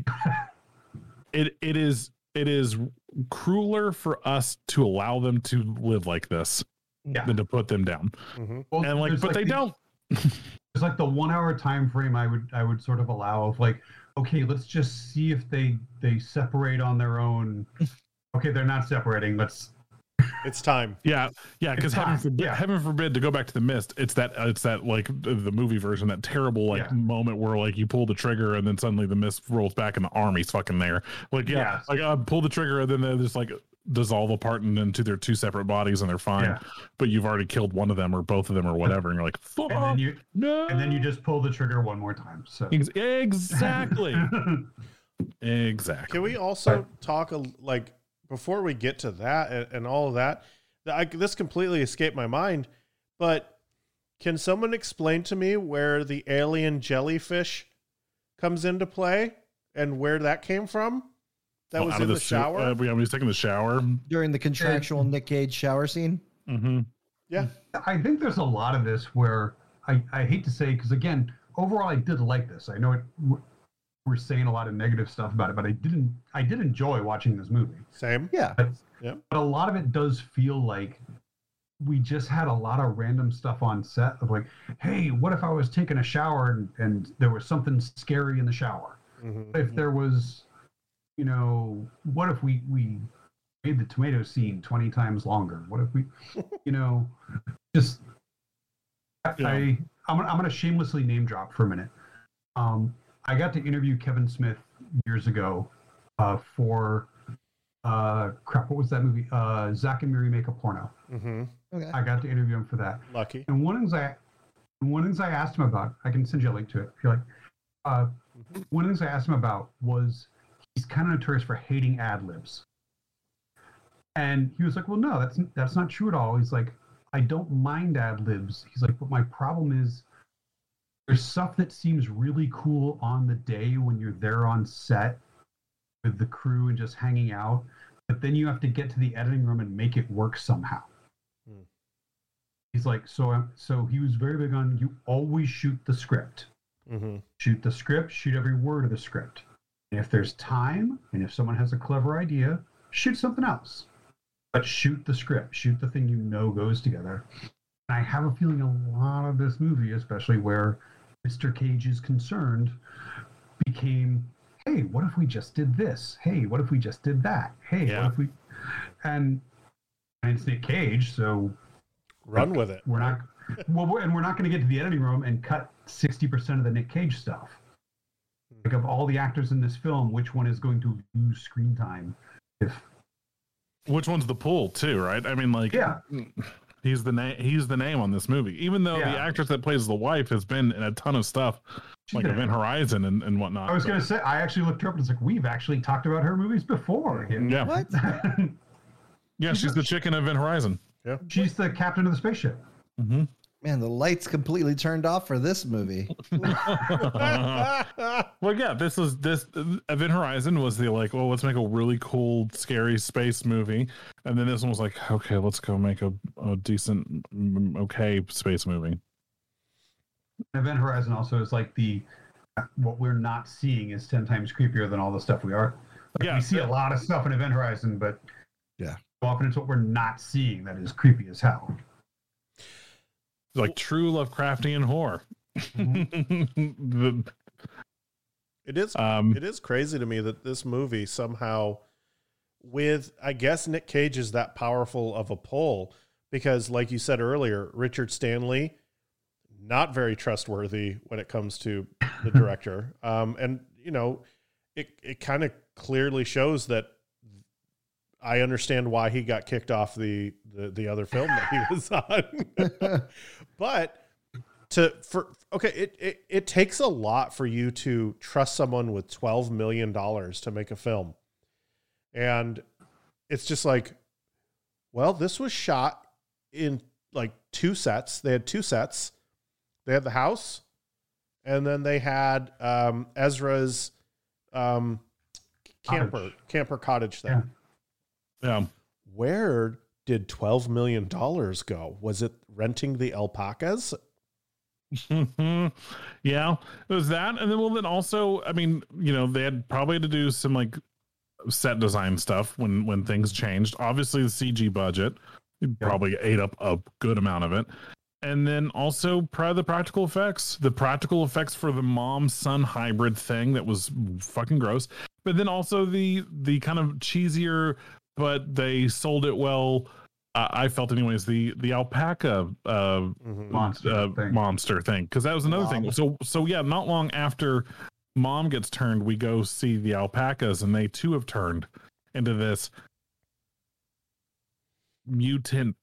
S4: it is crueler for us to allow them to live like this than to put them down.
S2: Mm-hmm.
S5: Well,
S4: and like, but they don't.
S5: It's like the 1 hour time frame I would sort of allow of like, okay, let's just see if they separate on their own. Okay, they're not separating.
S2: It's time.
S4: Yeah, because heaven forbid, to go back to The Mist, it's that like the movie version, that terrible like moment where like you pull the trigger and then suddenly the mist rolls back and the army's fucking there. Like pull the trigger and then they just like dissolve apart and into their two separate bodies and they're fine. Yeah. But you've already killed one of them or both of them or whatever, and you're like, fuck.
S5: And then you just pull the trigger one more time. So
S4: exactly. Exactly.
S2: Can we also talk before we get to that and all of that, this completely escaped my mind, but can someone explain to me where the alien jellyfish comes into play and where that came from? That was in the shower?
S4: We was taking the shower.
S3: During the contractual Nick Cage shower scene?
S4: Mm-hmm.
S2: Yeah.
S5: I think there's a lot of this where I hate to say, because again, overall I did like this. I know we're saying a lot of negative stuff about it, but I did enjoy watching this movie.
S2: Same.
S3: Yeah.
S5: But a lot of it does feel like we just had a lot of random stuff on set of like, hey, what if I was taking a shower and there was something scary in the shower? Mm-hmm. If there was, what if we made the tomato scene 20 times longer? What if we, just, I'm going to shamelessly name drop for a minute. I got to interview Kevin Smith years ago for Crap, what was that movie? Zach and Miri Make a Porno.
S2: Mm-hmm.
S3: Okay.
S5: I got to interview him for that.
S2: Lucky.
S5: And one of the things I asked him about, I can send you a link to it if you like. One of the things I asked him about was he's kind of notorious for hating ad libs. And he was like, well, no, that's not true at all. He's like, I don't mind ad libs. He's like, but my problem is there's stuff that seems really cool on the day when you're there on set with the crew and just hanging out. But then you have to get to the editing room and make it work somehow. He's like, so he was very big on you always shoot the script.
S2: Mm-hmm.
S5: Shoot the script, shoot every word of the script. And if there's time, and if someone has a clever idea, shoot something else. But shoot the script, shoot the thing you know goes together. And I have a feeling a lot of this movie, especially where Mr. Cage is concerned, became, hey, what if we just did this? Hey, what if we just did that? Hey,
S4: Yeah.
S5: what if we... And it's Nick Cage, so...
S2: Run with it.
S5: We're not... we're not going to get to the editing room and cut 60% of the Nick Cage stuff. Like, of all the actors in this film, which one is going to lose screen time?
S4: Which one's the pull too, right? I mean, like,
S5: Yeah.
S4: he's the name on this movie. Even though
S5: Yeah.
S4: the actress that plays the wife has been in a ton of stuff,
S5: She's
S4: like
S5: been in
S4: Event
S5: it.
S4: Horizon and whatnot.
S5: I was going to say, I actually looked her up and it's like, we've actually talked about her movies before.
S4: Yeah.
S3: What?
S4: Yeah, she's the chick in Event Horizon.
S5: She's the captain of the spaceship.
S4: Mm-hmm.
S3: Man, the lights completely turned off for this movie.
S4: Well, yeah, this Event Horizon was the like, well, let's make a really cool, scary space movie, and then this one was like, okay, let's go make a decent, okay space movie.
S5: Event Horizon also is like what we're not seeing is 10 times creepier than all the stuff we are. Like,
S4: Yeah.
S5: we see a lot of stuff in Event Horizon, but
S3: Yeah.
S5: often it's what we're not seeing that is creepy as hell.
S4: Like true Lovecraftian horror.
S2: It is. It is crazy to me that this movie somehow, with I guess Nick Cage is that powerful of a pull because, like you said earlier, Richard Stanley, not very trustworthy when it comes to the director, and you know, it kind of clearly shows that I understand why he got kicked off the other film that he was on, but. It takes a lot for you to trust someone with $12 million to make a film. And it's just like, well, this was shot in like 2 sets. They had 2 sets. They had the house and then they had Ezra's camper cottage thing.
S4: Yeah.
S2: Where did $12 million go? Was it renting the alpacas?
S4: Yeah, it was that, and then also, I mean, you know, they had probably to do some like set design stuff when things changed. Obviously, the CG budget probably ate up a good amount of it, and then also the practical effects. The practical effects for the mom-son hybrid thing that was fucking gross, but then also the kind of cheesier, but they sold it well. I felt anyways the alpaca monster thing, because that was another thing. So yeah, not long after Mom gets turned, we go see the alpacas, and they too have turned into this mutant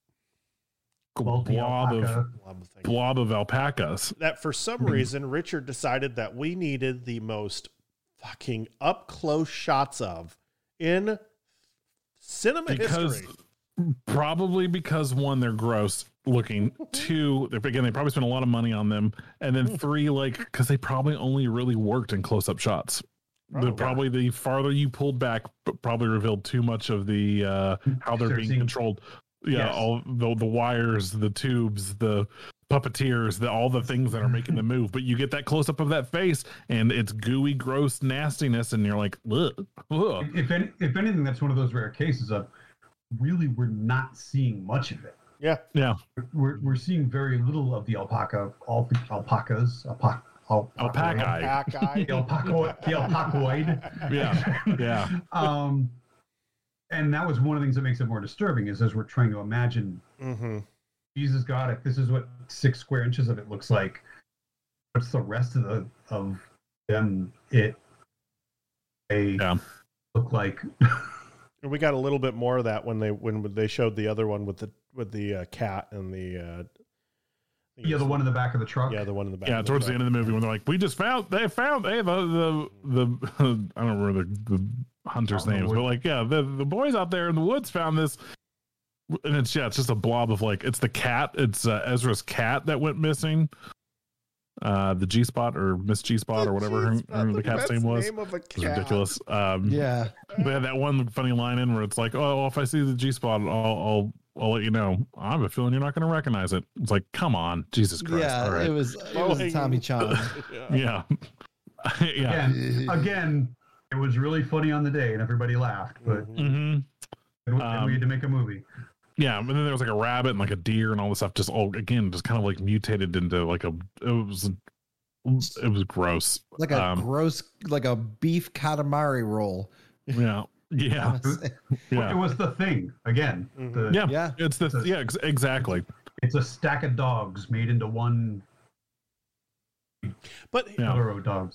S4: blob of alpacas.
S2: That for some reason Richard decided that we needed the most fucking up close shots of in cinema history.
S4: Probably because 1, they're gross looking. 2, they probably spent a lot of money on them, and then 3, like, because they probably only really worked in close-up shots. Probably the farther you pulled back, probably revealed too much of the how they're being controlled. Yeah, yes. All the wires, the tubes, the puppeteers, all the things that are making them move. But you get that close-up of that face, and it's gooey, gross nastiness, and you're like, ugh.
S5: If anything, that's one of those rare cases of really we're not seeing much of it.
S2: Yeah.
S5: We're seeing very little of the alpaca, all the alpacas,
S4: alpaca.
S5: The alpacoid.
S4: Yeah.
S5: And that was one of the things that makes it more disturbing is as we're trying to imagine, Jesus God, if this is what 6 square inches of it looks like, what's the rest of them look like?
S2: And we got a little bit more of that when they showed the other one with the cat and the
S5: the one in the back of the truck.
S2: Yeah, the one in the back.
S4: Yeah, towards the end of the movie when they're like, they found the I don't remember the hunters' names, but like, yeah, the boys out there in the woods found this, and it's just a blob of like, it's the cat, it's Ezra's cat that went missing. The G-Spot or Miss G-Spot or whatever the cat's name was. It's ridiculous.
S3: Yeah.
S4: They had that one funny line in where it's like, oh, if I see the G-Spot, I'll let you know. I have a feeling you're not going to recognize it. It's like, come on, Jesus Christ.
S3: Yeah,
S4: all right.
S3: it was Tommy Chong.
S4: Yeah. Yeah.
S5: Again, it was really funny on the day and everybody laughed, but and we had to make a movie.
S4: Yeah, and then there was like a rabbit and like a deer and all this stuff just kind of like mutated into like it was gross.
S3: Like a gross, like a beef katamari roll.
S4: Yeah. Yeah.
S5: It was the thing again.
S4: Exactly.
S5: It's a stack of dogs made into one.
S2: But
S5: dogs.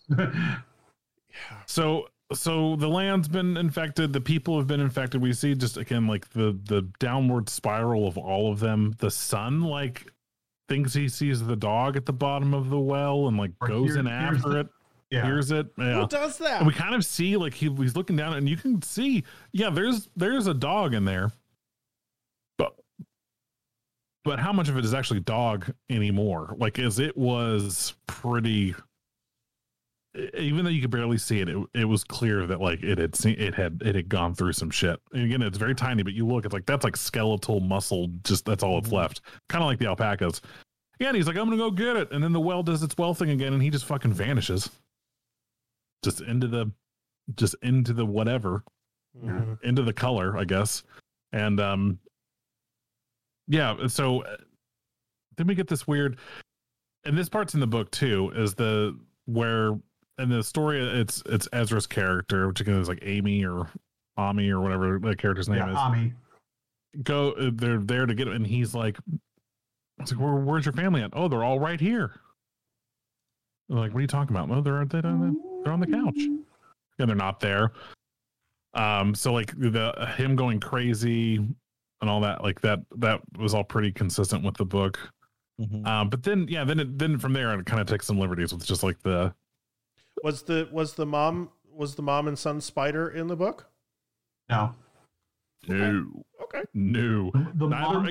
S4: So the land's been infected. The people have been infected. We see just again like the downward spiral of all of them. The son like thinks he sees the dog at the bottom of the well and like goes in after it.
S5: Yeah.
S4: Hears it. Yeah.
S2: Who does that?
S4: And we kind of see like he's looking down and you can see, there's a dog in there. But how much of it is actually dog anymore? Like, as it was pretty, even though you could barely see it, it was clear that like it had gone through some shit. And again, it's very tiny, but you look, it's like that's like skeletal muscle. Just that's all it's left. Kind of like the alpacas. Yeah, and he's like, I'm gonna go get it, and then the well does its well thing again, and he just fucking vanishes. Just into the whatever, into the color, I guess. And yeah. So then we get this weird, and this part's in the book too, is where in the story it's Ezra's character, which again is like Amy or Ami or whatever the character's name is.
S5: Ami.
S4: They're there to get it, and he's like, it's like, where's your family at? Oh, they're all right here. They're like, what are you talking about? No, they're on the couch. And they're not there. So like him going crazy and all that, like that was all pretty consistent with the book. But then from there it kind of takes some liberties with just like was the mom and son spider in the book?
S5: No.
S2: Okay.
S4: No.
S5: The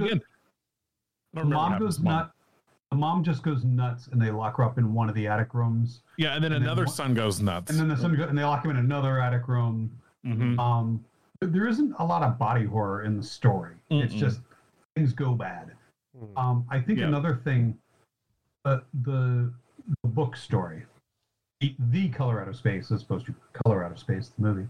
S5: mom just goes nuts, and they lock her up in one of the attic rooms.
S4: Yeah, and then another son goes nuts,
S5: and then the son and they lock him in another attic room. There isn't a lot of body horror in the story. It's just things go bad. I think another thing, the book story, the Color Out of Space, as opposed to Color Out of Space, the movie.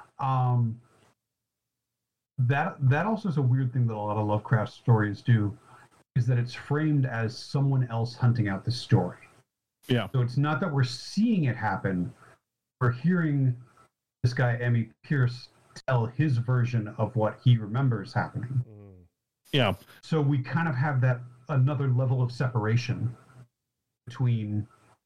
S5: That also is a weird thing that a lot of Lovecraft stories do, is that it's framed as someone else hunting out the story.
S4: Yeah.
S5: So it's not that we're seeing it happen. We're hearing this guy, Emmy Pierce, tell his version of what he remembers happening.
S4: Yeah.
S5: So we kind of have that another level of separation between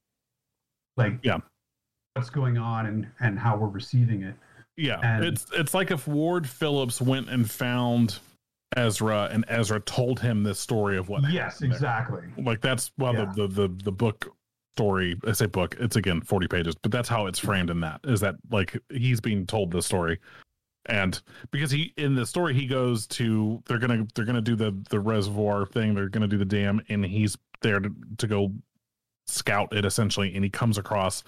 S5: what's going on and how we're receiving it.
S4: Yeah.
S5: And
S4: it's like if Ward Phillips went and found Ezra and Ezra told him this story of what happened
S5: exactly
S4: there. Like that's the book story. I say book, it's again 40 pages, but that's how it's framed in that, is that like he's being told the story. And because in the story he goes to, they're gonna do the reservoir thing, they're gonna do the dam, and he's there to go scout it essentially, and he comes across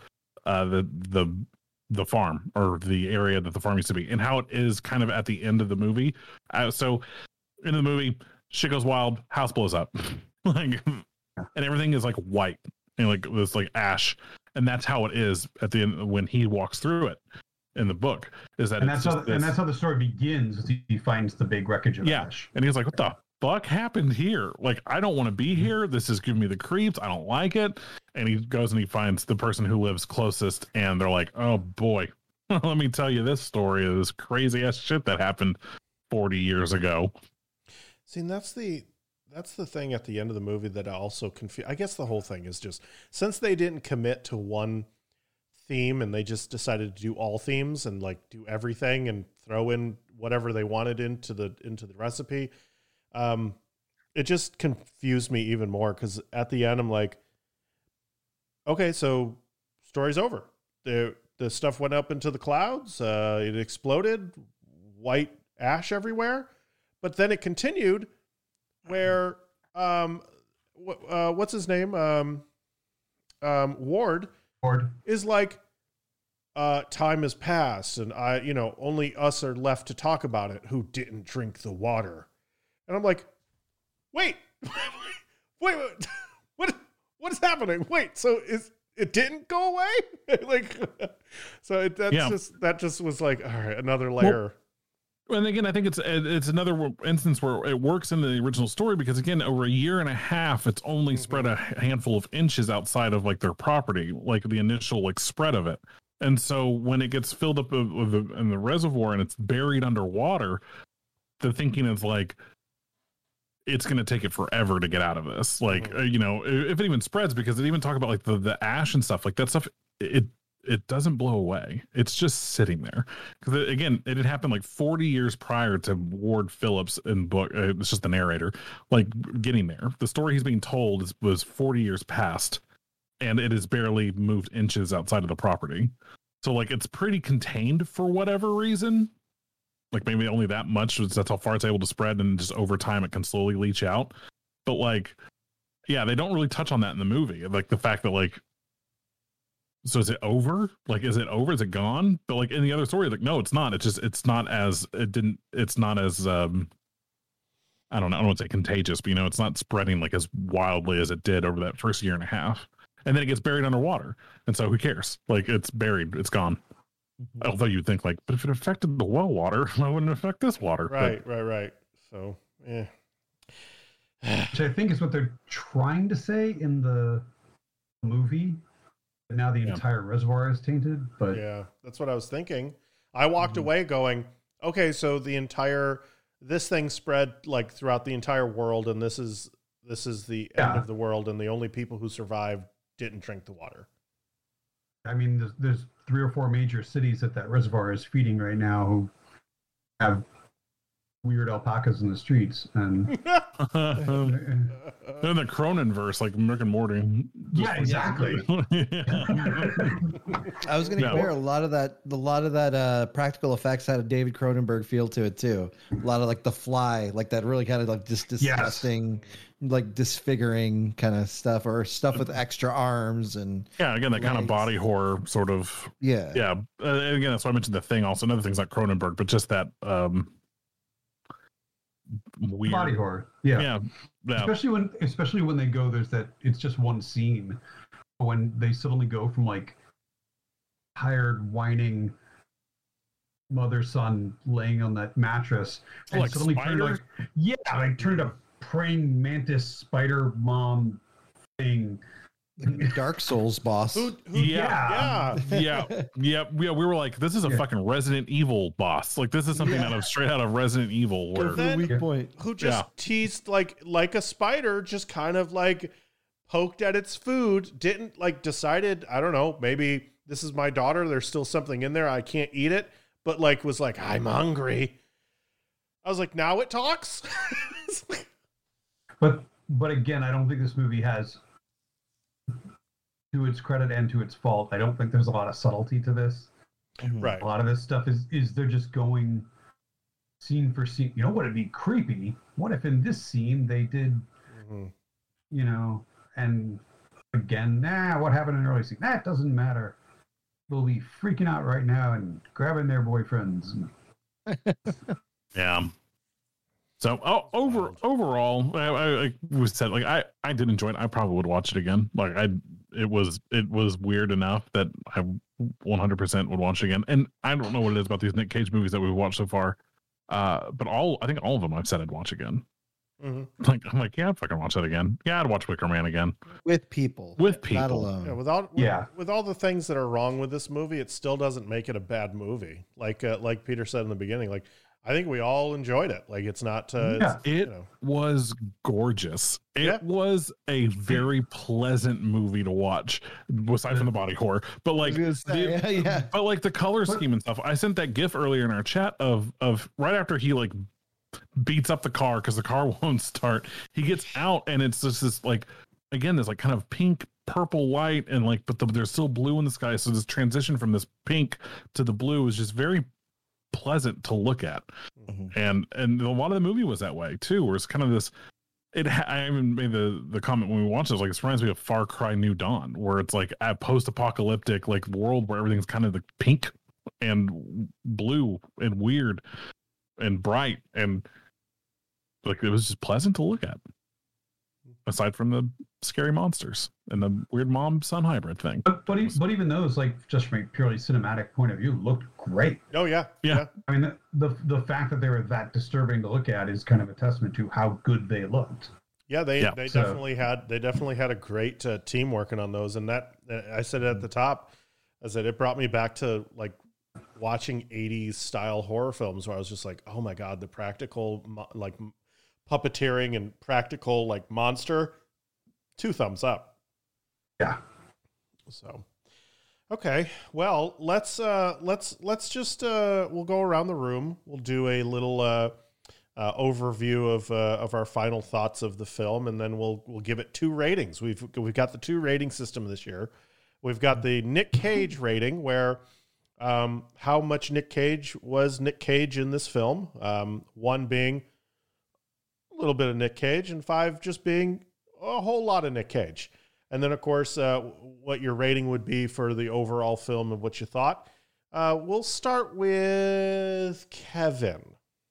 S4: the farm, or the area that the farm used to be, and how it is kind of at the end of the movie. So in the movie, shit goes wild, house blows up, like, and everything is like white and like this like ash, and that's how it is at the end when he walks through it in the book. Is that
S5: and that's how the story begins. Is he finds the big wreckage of ash,
S4: and he's like, "What the fuck happened here? Like, I don't want to be here. This is giving me the creeps. I don't like it." And he goes and he finds the person who lives closest, and they're like, "Oh boy, let me tell you this story of this crazy ass shit that happened 40 years ago."
S2: See, and that's the thing at the end of the movie that I also confuse. I guess the whole thing is just, since they didn't commit to one theme and they just decided to do all themes and like do everything and throw in whatever they wanted into the recipe. It just confused me even more because at the end I'm like, okay, so story's over. The stuff went up into the clouds. It exploded, white ash everywhere. But then it continued where, what's his name? Ward is like, time has passed and only us are left to talk about it who didn't drink the water. And I'm like, wait, what is happening? Wait, so it didn't go away? That just was like, all right, another layer.
S4: And again, I think it's another instance where it works in the original story because again, over a year and a half, it's only spread a handful of inches outside of like their property, like the initial like spread of it. And so when it gets filled up in the reservoir and it's buried underwater, the thinking is like, it's going to take it forever to get out of this. Like, if it even spreads, because it even talk about like the ash and stuff like that stuff, it doesn't blow away. It's just sitting there. Because again, it had happened like 40 years prior to Ward Phillips in book. It's just the narrator, like getting there. The story he's being told was 40 years past, and it has barely moved inches outside of the property. So like it's pretty contained for whatever reason. Like maybe only that much. That's how far it's able to spread, and just over time it can slowly leach out. But like, yeah, they don't really touch on that in the movie. Like the fact that like, so is it over? Like, is it over? Is it gone? But like in the other story, like, no, it's not. It's not as I don't want to say contagious, but it's not spreading like as wildly as it did over that first year and a half. And then it gets buried underwater. And so who cares? Like it's buried, it's gone. Although you'd think like, but if it affected the well water, why wouldn't it affect this water?
S2: Right. So, yeah.
S5: Which I think is what they're trying to say in the movie. Now the entire reservoir is tainted, but
S2: yeah, that's what I was thinking. I walked away going, okay, so this thing spread like throughout the entire world, and this is the end of the world, and the only people who survived didn't drink the water.
S5: I mean, there's 3 or 4 major cities that reservoir is feeding right now who have weird alpacas in the streets, and
S4: in the Cronenverse, like Rick and Morty.
S5: Yeah, exactly.
S3: I was going to compare a lot of that practical effects had a David Cronenberg feel to it too. A lot of like The Fly, like that really kind of like just disgusting, like disfiguring kind of stuff, or stuff with extra arms and
S4: again that kind of body horror sort of. And again, that's why I mentioned The Thing. Also, another thing's like Cronenberg, but just that. Weird
S5: body horror, especially when they go, there's that it's just one scene when they suddenly go from like tired whining mother son laying on that mattress and
S4: like
S5: suddenly
S4: spider?
S5: turned a praying mantis spider mom thing.
S3: Dark Souls boss.
S4: We were like, this is a fucking Resident Evil boss. Like this is something straight out of Resident Evil. Where
S2: who just teased like a spider, just kind of like poked at its food, didn't like decided, I don't know, maybe this is my daughter, there's still something in there, I can't eat it, but like was like, I'm hungry. I was like, now it talks.
S5: But again, I don't think this movie has, to its credit and to its fault, I don't think there's a lot of subtlety to this.
S2: Right.
S5: A lot of this stuff is they're just going scene for scene. You know what? It'd be creepy. What if in this scene they did, and again, what happened in the early scene? That doesn't matter. They'll be freaking out right now and grabbing their boyfriends.
S4: Yeah. So overall, I was said like I did enjoy it. I probably would watch it again. Like it was weird enough that I 100% would watch it again. And I don't know what it is about these Nick Cage movies that we've watched so far, but I think all of them I've said I'd watch again. Like I'm like, yeah, I'd fucking watch that again. Yeah, I'd watch Wicker Man again
S3: with people,
S4: not
S3: alone.
S2: With all the things that are wrong with this movie, it still doesn't make it a bad movie. Like Peter said in the beginning, like I think we all enjoyed it. Like it's not
S4: It was gorgeous. It was a very pleasant movie to watch, aside from the body horror. But like, but like the color scheme and stuff. I sent that GIF earlier in our chat of right after he like beats up the car because the car won't start. He gets out and it's just this like, again, this like kind of pink purple light and like, but there's still blue in the sky. So this transition from this pink to the blue is just very pleasant to look at. And a lot of the movie was that way too, where it's kind of this, I even made the comment when we watched it, like it reminds me of Far Cry New Dawn, where it's like a post-apocalyptic like world where everything's kind of like pink and blue and weird and bright, and like it was just pleasant to look at, aside from the scary monsters and the weird mom-son hybrid thing.
S5: But even those, like just from a purely cinematic point of view, looked great.
S2: Oh yeah.
S5: I mean, the fact that they were that disturbing to look at is kind of a testament to how good they looked.
S2: Yeah, they definitely had a great team working on those, and that I said it at the top. I said it brought me back to like watching 80s style horror films where I was just like, oh my god, the practical like puppeteering and practical like monster, 2 thumbs up.
S5: Yeah.
S2: So, okay, well, let's just we'll go around the room. We'll do a little overview of our final thoughts of the film, and then we'll give it 2 ratings. We've got the 2 rating system this year. We've got the Nick Cage rating, where how much Nick Cage was Nick Cage in this film. 1 being a little bit of Nick Cage, and 5 just being a whole lot of Nick Cage. And then, of course, what your rating would be for the overall film and what you thought. We'll start with Kevin.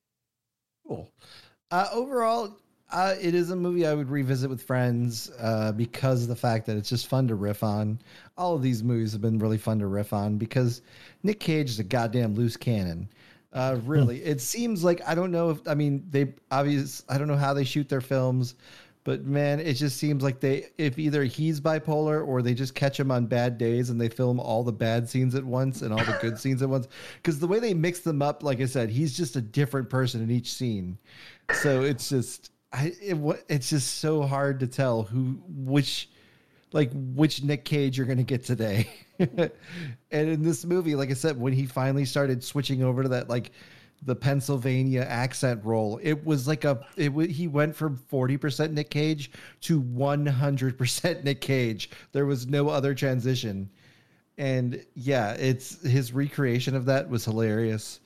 S3: Cool. Overall, it is a movie I would revisit with friends because of the fact that it's just fun to riff on. All of these movies have been really fun to riff on because Nick Cage is a goddamn loose cannon. Really, it seems like, I don't know if, I mean, I don't know how they shoot their films, but man, it just seems like if either he's bipolar or they just catch him on bad days and they film all the bad scenes at once and all the good scenes at once. Because the way they mix them up, like I said, he's just a different person in each scene. So it's just, it's just so hard to tell which Nick Cage you're going to get today. And in this movie, like I said, when he finally started switching over to that, like the Pennsylvania accent role, it was like he went from 40% Nick Cage to 100% Nick Cage. There was no other transition. And yeah, his recreation of that was hilarious.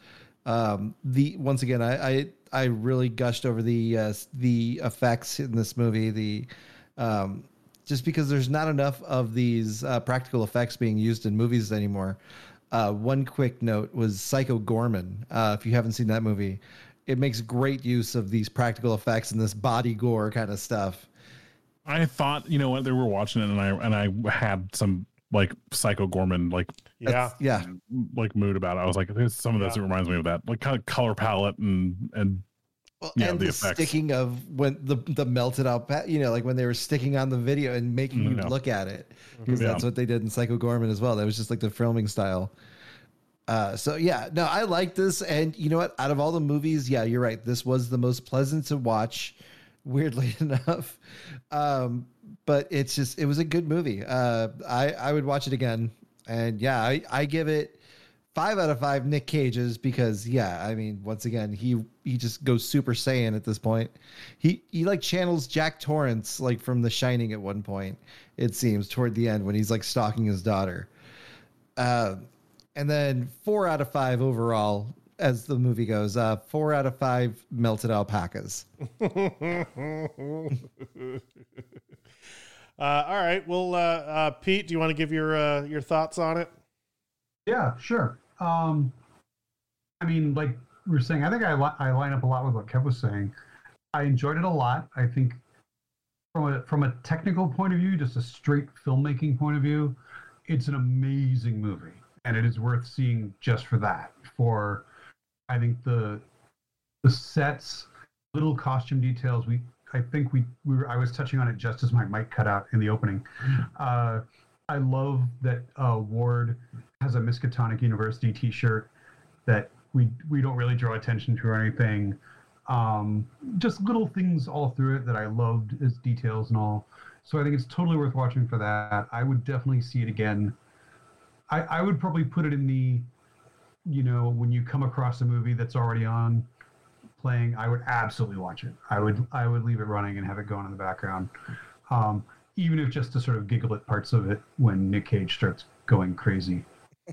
S3: Once again, I really gushed over the effects in this movie. Just because there's not enough of these practical effects being used in movies anymore. One quick note was Psycho Gorman. If you haven't seen that movie, it makes great use of these practical effects and this body gore kind of stuff.
S4: I thought, you know what, they were watching it and I had some like Psycho Gorman like mood about it. I was like, there's some of this that reminds me of that, like kind of color palette and
S3: and the sticking of when the melted out, like when they were sticking on the video and making you look at it, because that's what they did in Psycho Gorman as well. That was just like the filming style. So yeah, no, I like this. And you know what? Out of all the movies, yeah, you're right. This was the most pleasant to watch, weirdly enough. But it was a good movie. I would watch it again. And yeah, I give it 5 out of 5 Nick Cages because, yeah, I mean, once again, he just goes Super Saiyan at this point. He like channels Jack Torrance like from The Shining at one point, it seems, toward the end when he's like stalking his daughter. And then 4 out of 5 overall as the movie goes. 4 out of 5 melted alpacas.
S2: All right. Well, Pete, do you want to give your thoughts on it?
S5: Yeah, sure. I mean, like we were saying, I think I line up a lot with what Kev was saying. I enjoyed it a lot. I think from a technical point of view, just a straight filmmaking point of view, it's an amazing movie, and it is worth seeing just for that. For I think the sets, little costume details. I was touching on it just as my mic cut out in the opening. I love that Ward has a Miskatonic University T-shirt that we don't really draw attention to or anything. Just little things all through it that I loved as details and all. So I think it's totally worth watching for that. I would definitely see it again. I would probably put it in the, when you come across a movie that's already on playing, I would absolutely watch it. I would leave it running and have it going in the background. Even if just to sort of giggle at parts of it when Nick Cage starts going crazy.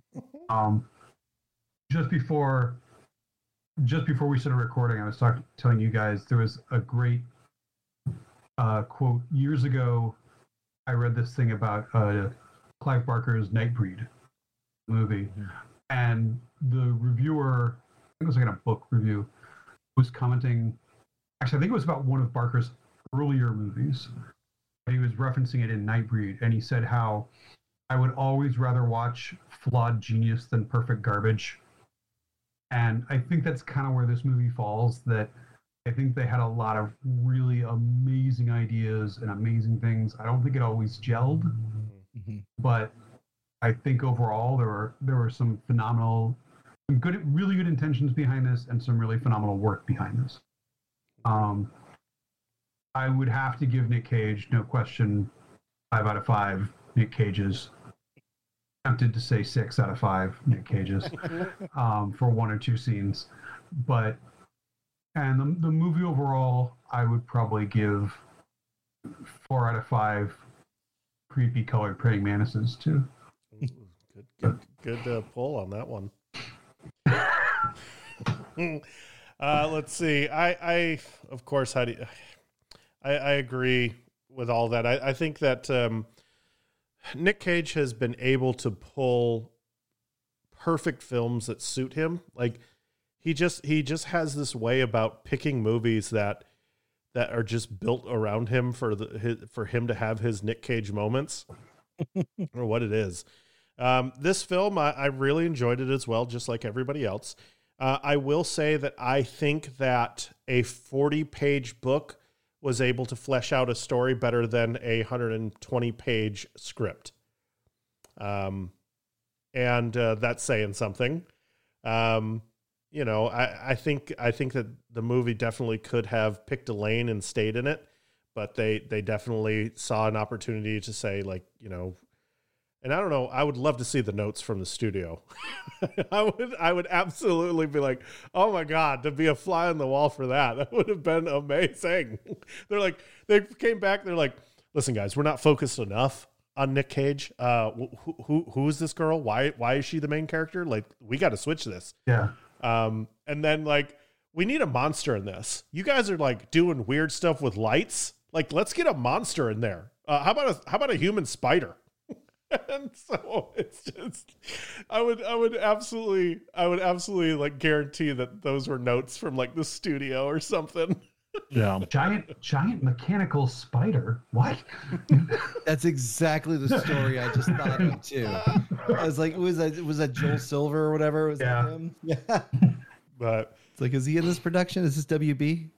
S5: Just before we started recording, I was telling you guys there was a great quote years ago. I read this thing about Clive Barker's Nightbreed movie, and the reviewer, I think it was like in a book review, was commenting. Actually, I think it was about one of Barker's earlier movies. He was referencing it in Nightbreed, and he said how I would always rather watch flawed genius than perfect garbage. And I think that's kind of where this movie falls, that I think they had a lot of really amazing ideas and amazing things. I don't think it always gelled, but I think overall there were some phenomenal, really good intentions behind this and some really phenomenal work behind this. I would have to give Nick Cage, no question, 5 out of 5 Nick Cages. Tempted to say 6 out of 5 Nick Cages for 1 or 2 scenes, and the movie overall, I would probably give 4 out of 5 creepy colored praying mantises too.
S2: Good pull on that one. Let's see. I of course, I agree with all that. I think that Nick Cage has been able to pull perfect films that suit him. Like he just has this way about picking movies that are just built around him for him to have his Nick Cage moments or what it is. This film, I really enjoyed it as well, just like everybody else. I will say that I think that a 40-page book was able to flesh out a story better than a 120-page script. And that's saying something. I think that the movie definitely could have picked a lane and stayed in it, but they definitely saw an opportunity to say, like, and I don't know, I would love to see the notes from the studio. I would absolutely be like, oh my God, to be a fly on the wall for that. That would have been amazing. They came back, they're like, listen guys, we're not focused enough on Nick Cage. Who is this girl? Why is she the main character? Like, we got to switch this.
S5: Yeah.
S2: And then we need a monster in this. You guys are doing weird stuff with lights. Like, let's get a monster in there. How about a human spider? And so it's just, I would absolutely guarantee that those were notes from the studio or something.
S4: Yeah.
S5: Giant mechanical spider. What?
S3: That's exactly the story I just thought of too. I was like, was that Joel Silver or whatever? Was that him? Yeah.
S2: But
S3: it's like, is he in this production? Is this WB?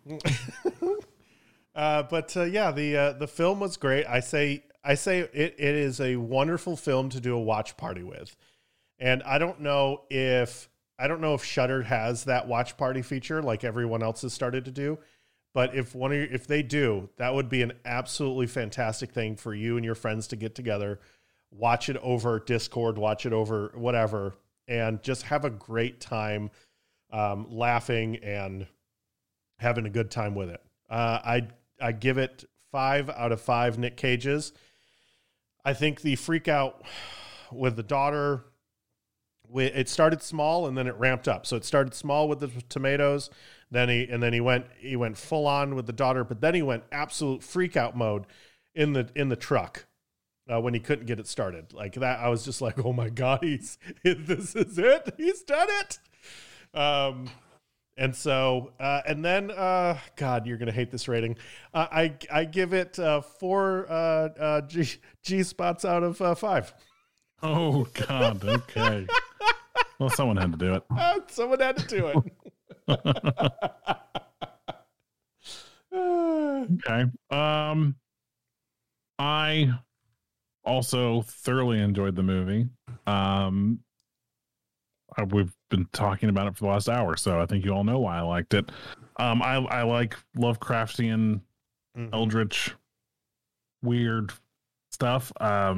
S2: The film was great. I say it is a wonderful film to do a watch party with. And I don't know if Shudder has that watch party feature like everyone else has started to do, but if they do, that would be an absolutely fantastic thing for you and your friends to get together, watch it over Discord, watch it over whatever, and just have a great time laughing and having a good time with it. I give it 5 out of 5 Nick Cages. I think the freak out with the daughter, it started small and then it ramped up. So it started small with the tomatoes, then he went full on with the daughter, but then he went absolute freak out mode in the truck when he couldn't get it started. Like that, I was just like, oh my God, this is it. He's done it. And so, and then, God, you're going to hate this rating. I give it 4 G spots out of 5.
S4: Oh, God. Okay. Well, someone had to do it.
S2: Someone had to do it.
S4: Okay. I also thoroughly enjoyed the movie. we've been talking about it for the last hour, so I think you all know why I liked it. I like Lovecraftian, eldritch, weird stuff. I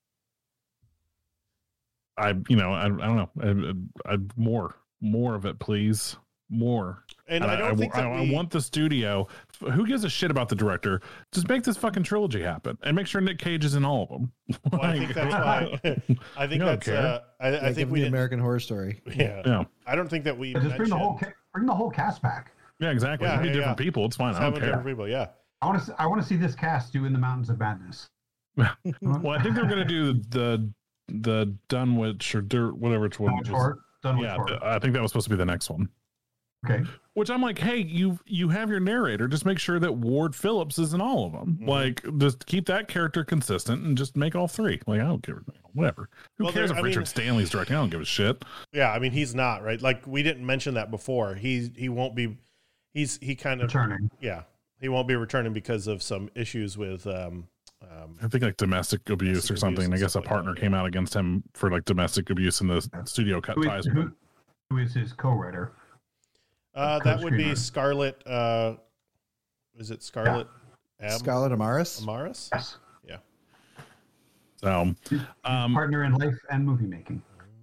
S4: don't know. More of it, please. More.
S2: And I don't think
S4: I want the studio. Who gives a shit about the director? Just make this fucking trilogy happen and make sure Nick Cage is in all of them.
S2: Well, I think that's why. I think that's. I think we
S3: the American Horror Story.
S2: Yeah. I don't think that we
S5: just bring the whole cast back.
S4: Yeah, exactly.
S2: Yeah,
S4: be different people. It's fine. I don't care.
S2: Different people. Yeah.
S5: I want to see this cast do In the Mountains of Madness.
S4: Well, I think they're going to do the Dunwich or Dirt, whatever it's one.
S5: Dunwich.
S4: I think that was supposed to be the next one.
S5: Okay.
S4: Which I'm like, hey, you have your narrator. Just make sure that Ward Phillips is in all of them. Like, just keep that character consistent and just make all three. Like, I don't care. Whatever. Who cares if Richard Stanley's directing? I don't give a shit.
S2: Yeah, I mean, he's not, right? Like, we didn't mention that before. He won't be. He kind of
S5: returning.
S2: Yeah, he won't be returning because of some issues with.
S4: I think like domestic abuse or something. I guess a partner came out against him for like domestic abuse, and the studio cut ties with him.
S5: Who is his co-writer?
S2: That would be Scarlett. Is it Scarlett?
S3: Yeah. Scarlett Amaris.
S2: Amaris.
S5: Yes.
S2: Yeah.
S4: So,
S5: partner in life and movie making.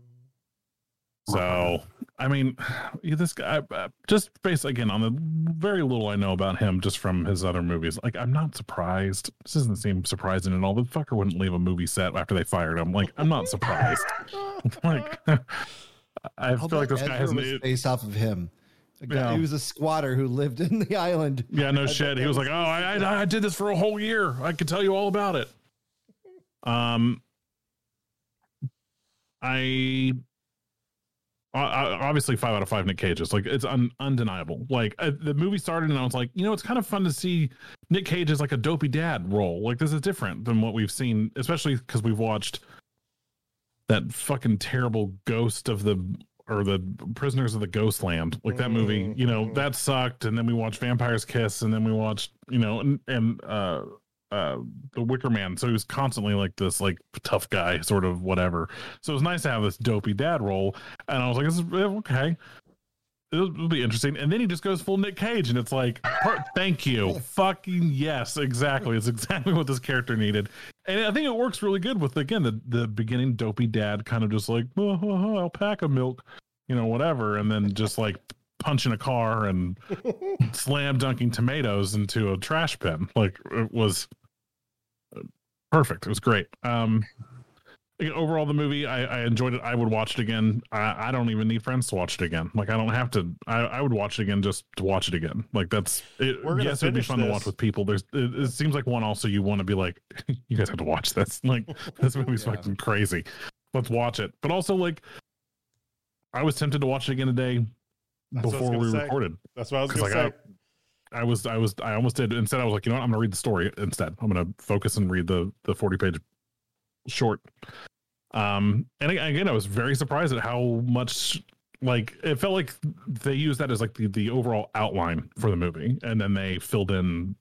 S4: So, I mean, this guy, just based again on the very little I know about him, just from his other movies, like, I'm not surprised. This doesn't seem surprising at all. The fucker wouldn't leave a movie set after they fired him. Like, I'm not surprised. Like, I feel like this guy has
S3: based off of him. He was a squatter who lived in the island.
S4: Yeah, no shit. He was like, "Oh, I did this for a whole year. I could tell you all about it." I obviously 5 out of 5 Nick Cages. Like, it's undeniable. Like, the movie started and I was like, it's kind of fun to see Nick Cage as like a dopey dad role. Like, this is different than what we've seen, especially because we've watched that fucking terrible Ghost of the Prisoners of the Ghostland, like that movie, that sucked. And then we watched Vampire's Kiss, and then we watched, The Wicker Man. So he was constantly like this, like, tough guy, sort of whatever. So it was nice to have this dopey dad role. And I was like, this is okay. It'll be interesting. And then he just goes full Nick Cage, and it's like, thank you. Fucking yes, exactly. It's exactly what this character needed. And I think it works really good with, again, the beginning dopey dad kind of just like, alpaca milk, whatever. And then just like punching a car and slam dunking tomatoes into a trash bin. Like, it was perfect. It was great. Overall, the movie, I enjoyed it. I would watch it again. I don't even need friends to watch it again. Like, I don't have to. I would watch it again just to watch it again. Like, that's it. Yes, it'd be fun to watch with people. It seems like one also you want to be like, you guys have to watch this. Like, this movie's fucking crazy. Let's watch it. But also, like, I was tempted to watch it again today before we recorded.
S2: That's what I was going to say.
S4: I almost did. Instead, I was like, I'm going to read the story instead. I'm going to focus and read the 40-page short. And again, I was very surprised at how much, like, it felt like they used that as like the overall outline for the movie, and then they filled in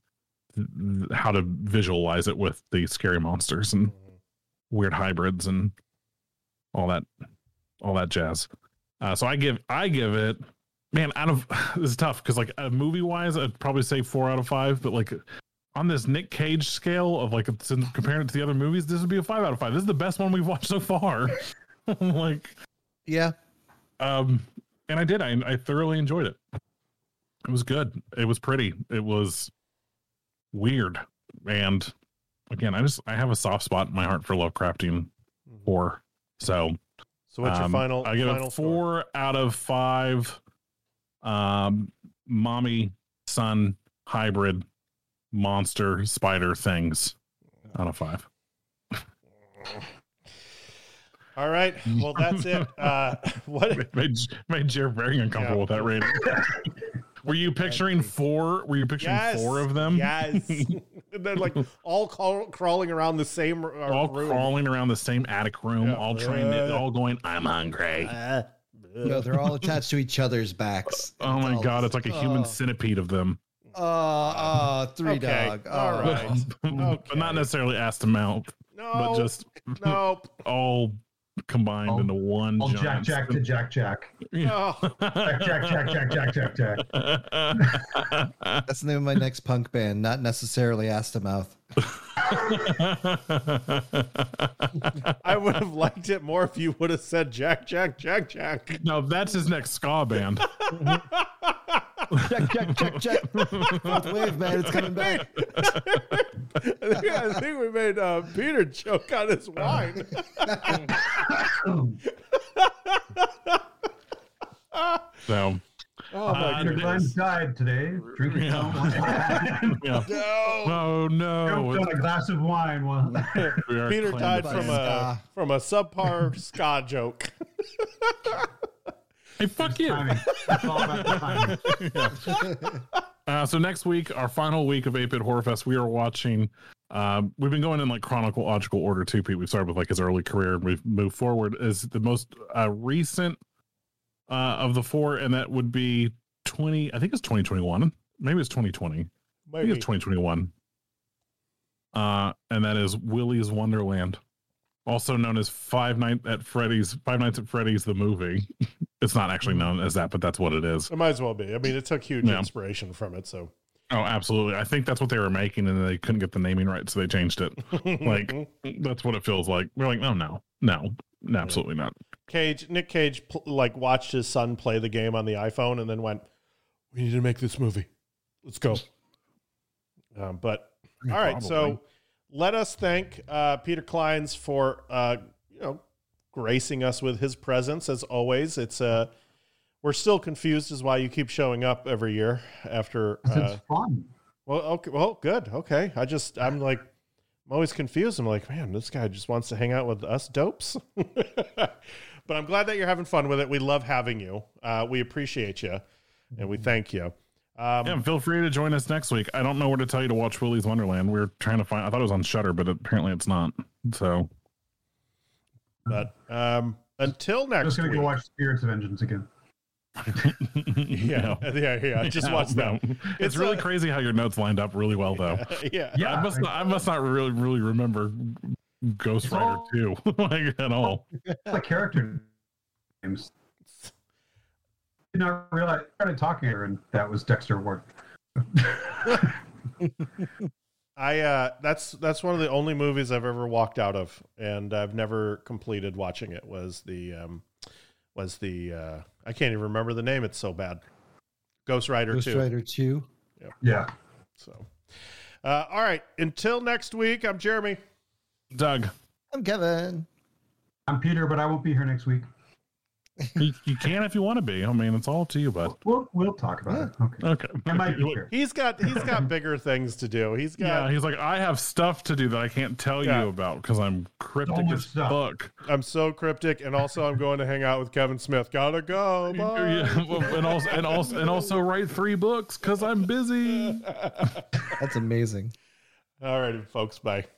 S4: how to visualize it with the scary monsters and weird hybrids and all that jazz. So I give it, man, this is tough because, like, movie wise, I'd probably say 4 out of 5, but like on this Nick Cage scale of, like, comparing it to the other movies, this would be a 5 out of 5. This is the best one we've watched so far. Like,
S3: yeah.
S4: And I did. I thoroughly enjoyed it. It was good. It was pretty. It was weird. And again, I have a soft spot in my heart for Lovecraftian horror. So
S2: what's your final?
S4: I give it 4 out of 5. Mommy, son, hybrid, monster, spider things out of 5.
S2: All right. Well, that's it. What
S4: made Jared very uncomfortable with that rating? Were you picturing 4? Were you picturing 4 of them?
S2: Yes. They're like all crawling around the same room.
S4: Crawling around the same attic room, all going, I'm hungry.
S3: No, they're all attached to each other's backs.
S4: Oh my God, it's like a human centipede of them.
S3: 3 dog.
S2: All right.
S4: But not necessarily ass to mouth.
S2: No.
S4: But just
S2: nope.
S4: all combined into one
S5: All Jack
S4: giant.
S5: Jack to Jack Jack.
S2: Oh,
S5: Jack Jack Jack Jack Jack Jack Jack.
S3: That's the name of my next punk band, not necessarily Astamouth.
S2: I would have liked it more if you would have said Jack Jack Jack Jack.
S4: No, that's his next ska band.
S3: Check, check, check, check. Fourth wave, man, it's coming back.
S2: I think we made Peter choke on his wine.
S4: So,
S2: Oh my
S5: Peter
S2: goodness.
S5: Klein died today. Drinking some wine.
S4: yeah.
S2: No.
S4: Oh no!
S5: Choked on a glass of wine. Well,
S4: We are
S2: Peter
S4: claiming
S2: died
S4: the
S2: from a subpar ska joke.
S4: Hey, fuck you!
S5: timing. It's all about the timing.
S4: So next week, our final week of 8-Bit Horror Fest, we are watching. We've been going in like chronological order too, Pete. We've started with like his early career, and we've moved forward. Is the most recent of the four, and that would be 20. I think it's 2021. Maybe it's 2020. I think
S2: Maybe.
S4: it's 2021. And that is Willy's Wonderland, also known as Five Nights at Freddy's, the movie. It's not actually known as that, but that's what it is.
S2: It might as well be. I mean, it took huge
S4: Yeah.
S2: inspiration from it. So
S4: Oh, absolutely. I think that's what they were making, and they couldn't get the naming right, so they changed it. Like, that's what it feels like. We're like, no, absolutely not.
S2: Nick Cage, watched his son play the game on the iPhone, and then went, "We need to make this movie. Let's go." But all right, so let us thank Peter Kleins for gracing us with his presence as always. It's we're still confused as why you keep showing up every year after.
S5: It's fun.
S2: Well, okay, well, good, okay. I'm always confused. I'm like, man, this guy just wants to hang out with us dopes. But I'm glad that you're having fun with it. We love having you. We appreciate you, and we thank you.
S4: Yeah, feel free to join us next week. I don't know where to tell you to watch Willy's Wonderland. We're trying to find. I thought it was on Shudder, but apparently it's not. So,
S2: But until next
S5: Just gonna
S2: week,
S5: go watch Spirits of Vengeance again.
S2: yeah. Just watch that.
S4: It's really crazy how your notes lined up really well, though.
S2: Yeah.
S5: Yeah,
S4: I must not really remember Ghost Rider 2 like at all.
S5: the character names. Did not realize. I started talking to her, and that was Dexter Ward.
S2: That's one of the only movies I've ever walked out of, and I've never completed watching it. Was the I can't even remember the name. It's so bad. Ghost Rider 2.
S3: Ghost Rider 2.
S5: Yeah.
S2: So, all right. Until next week, I'm Jeremy.
S4: Doug,
S3: I'm Kevin.
S5: I'm Peter, but I won't be here next week.
S4: you can if you want to be. I mean, it's all up to you, bud.
S5: We'll talk about it. Okay.
S4: Okay.
S5: I might be here.
S2: He's got bigger things to do. He's
S4: Yeah,
S2: got.
S4: he's like, I have stuff to do that I can't tell
S2: Yeah.
S4: you about because I'm cryptic
S5: much
S4: as
S5: stuff.
S4: fuck.
S2: I'm so cryptic, and also I'm going to hang out with Kevin Smith. Gotta go. Bye.
S4: Yeah, well, and also write 3 books because I'm busy.
S3: That's amazing.
S2: All righty, folks. Bye.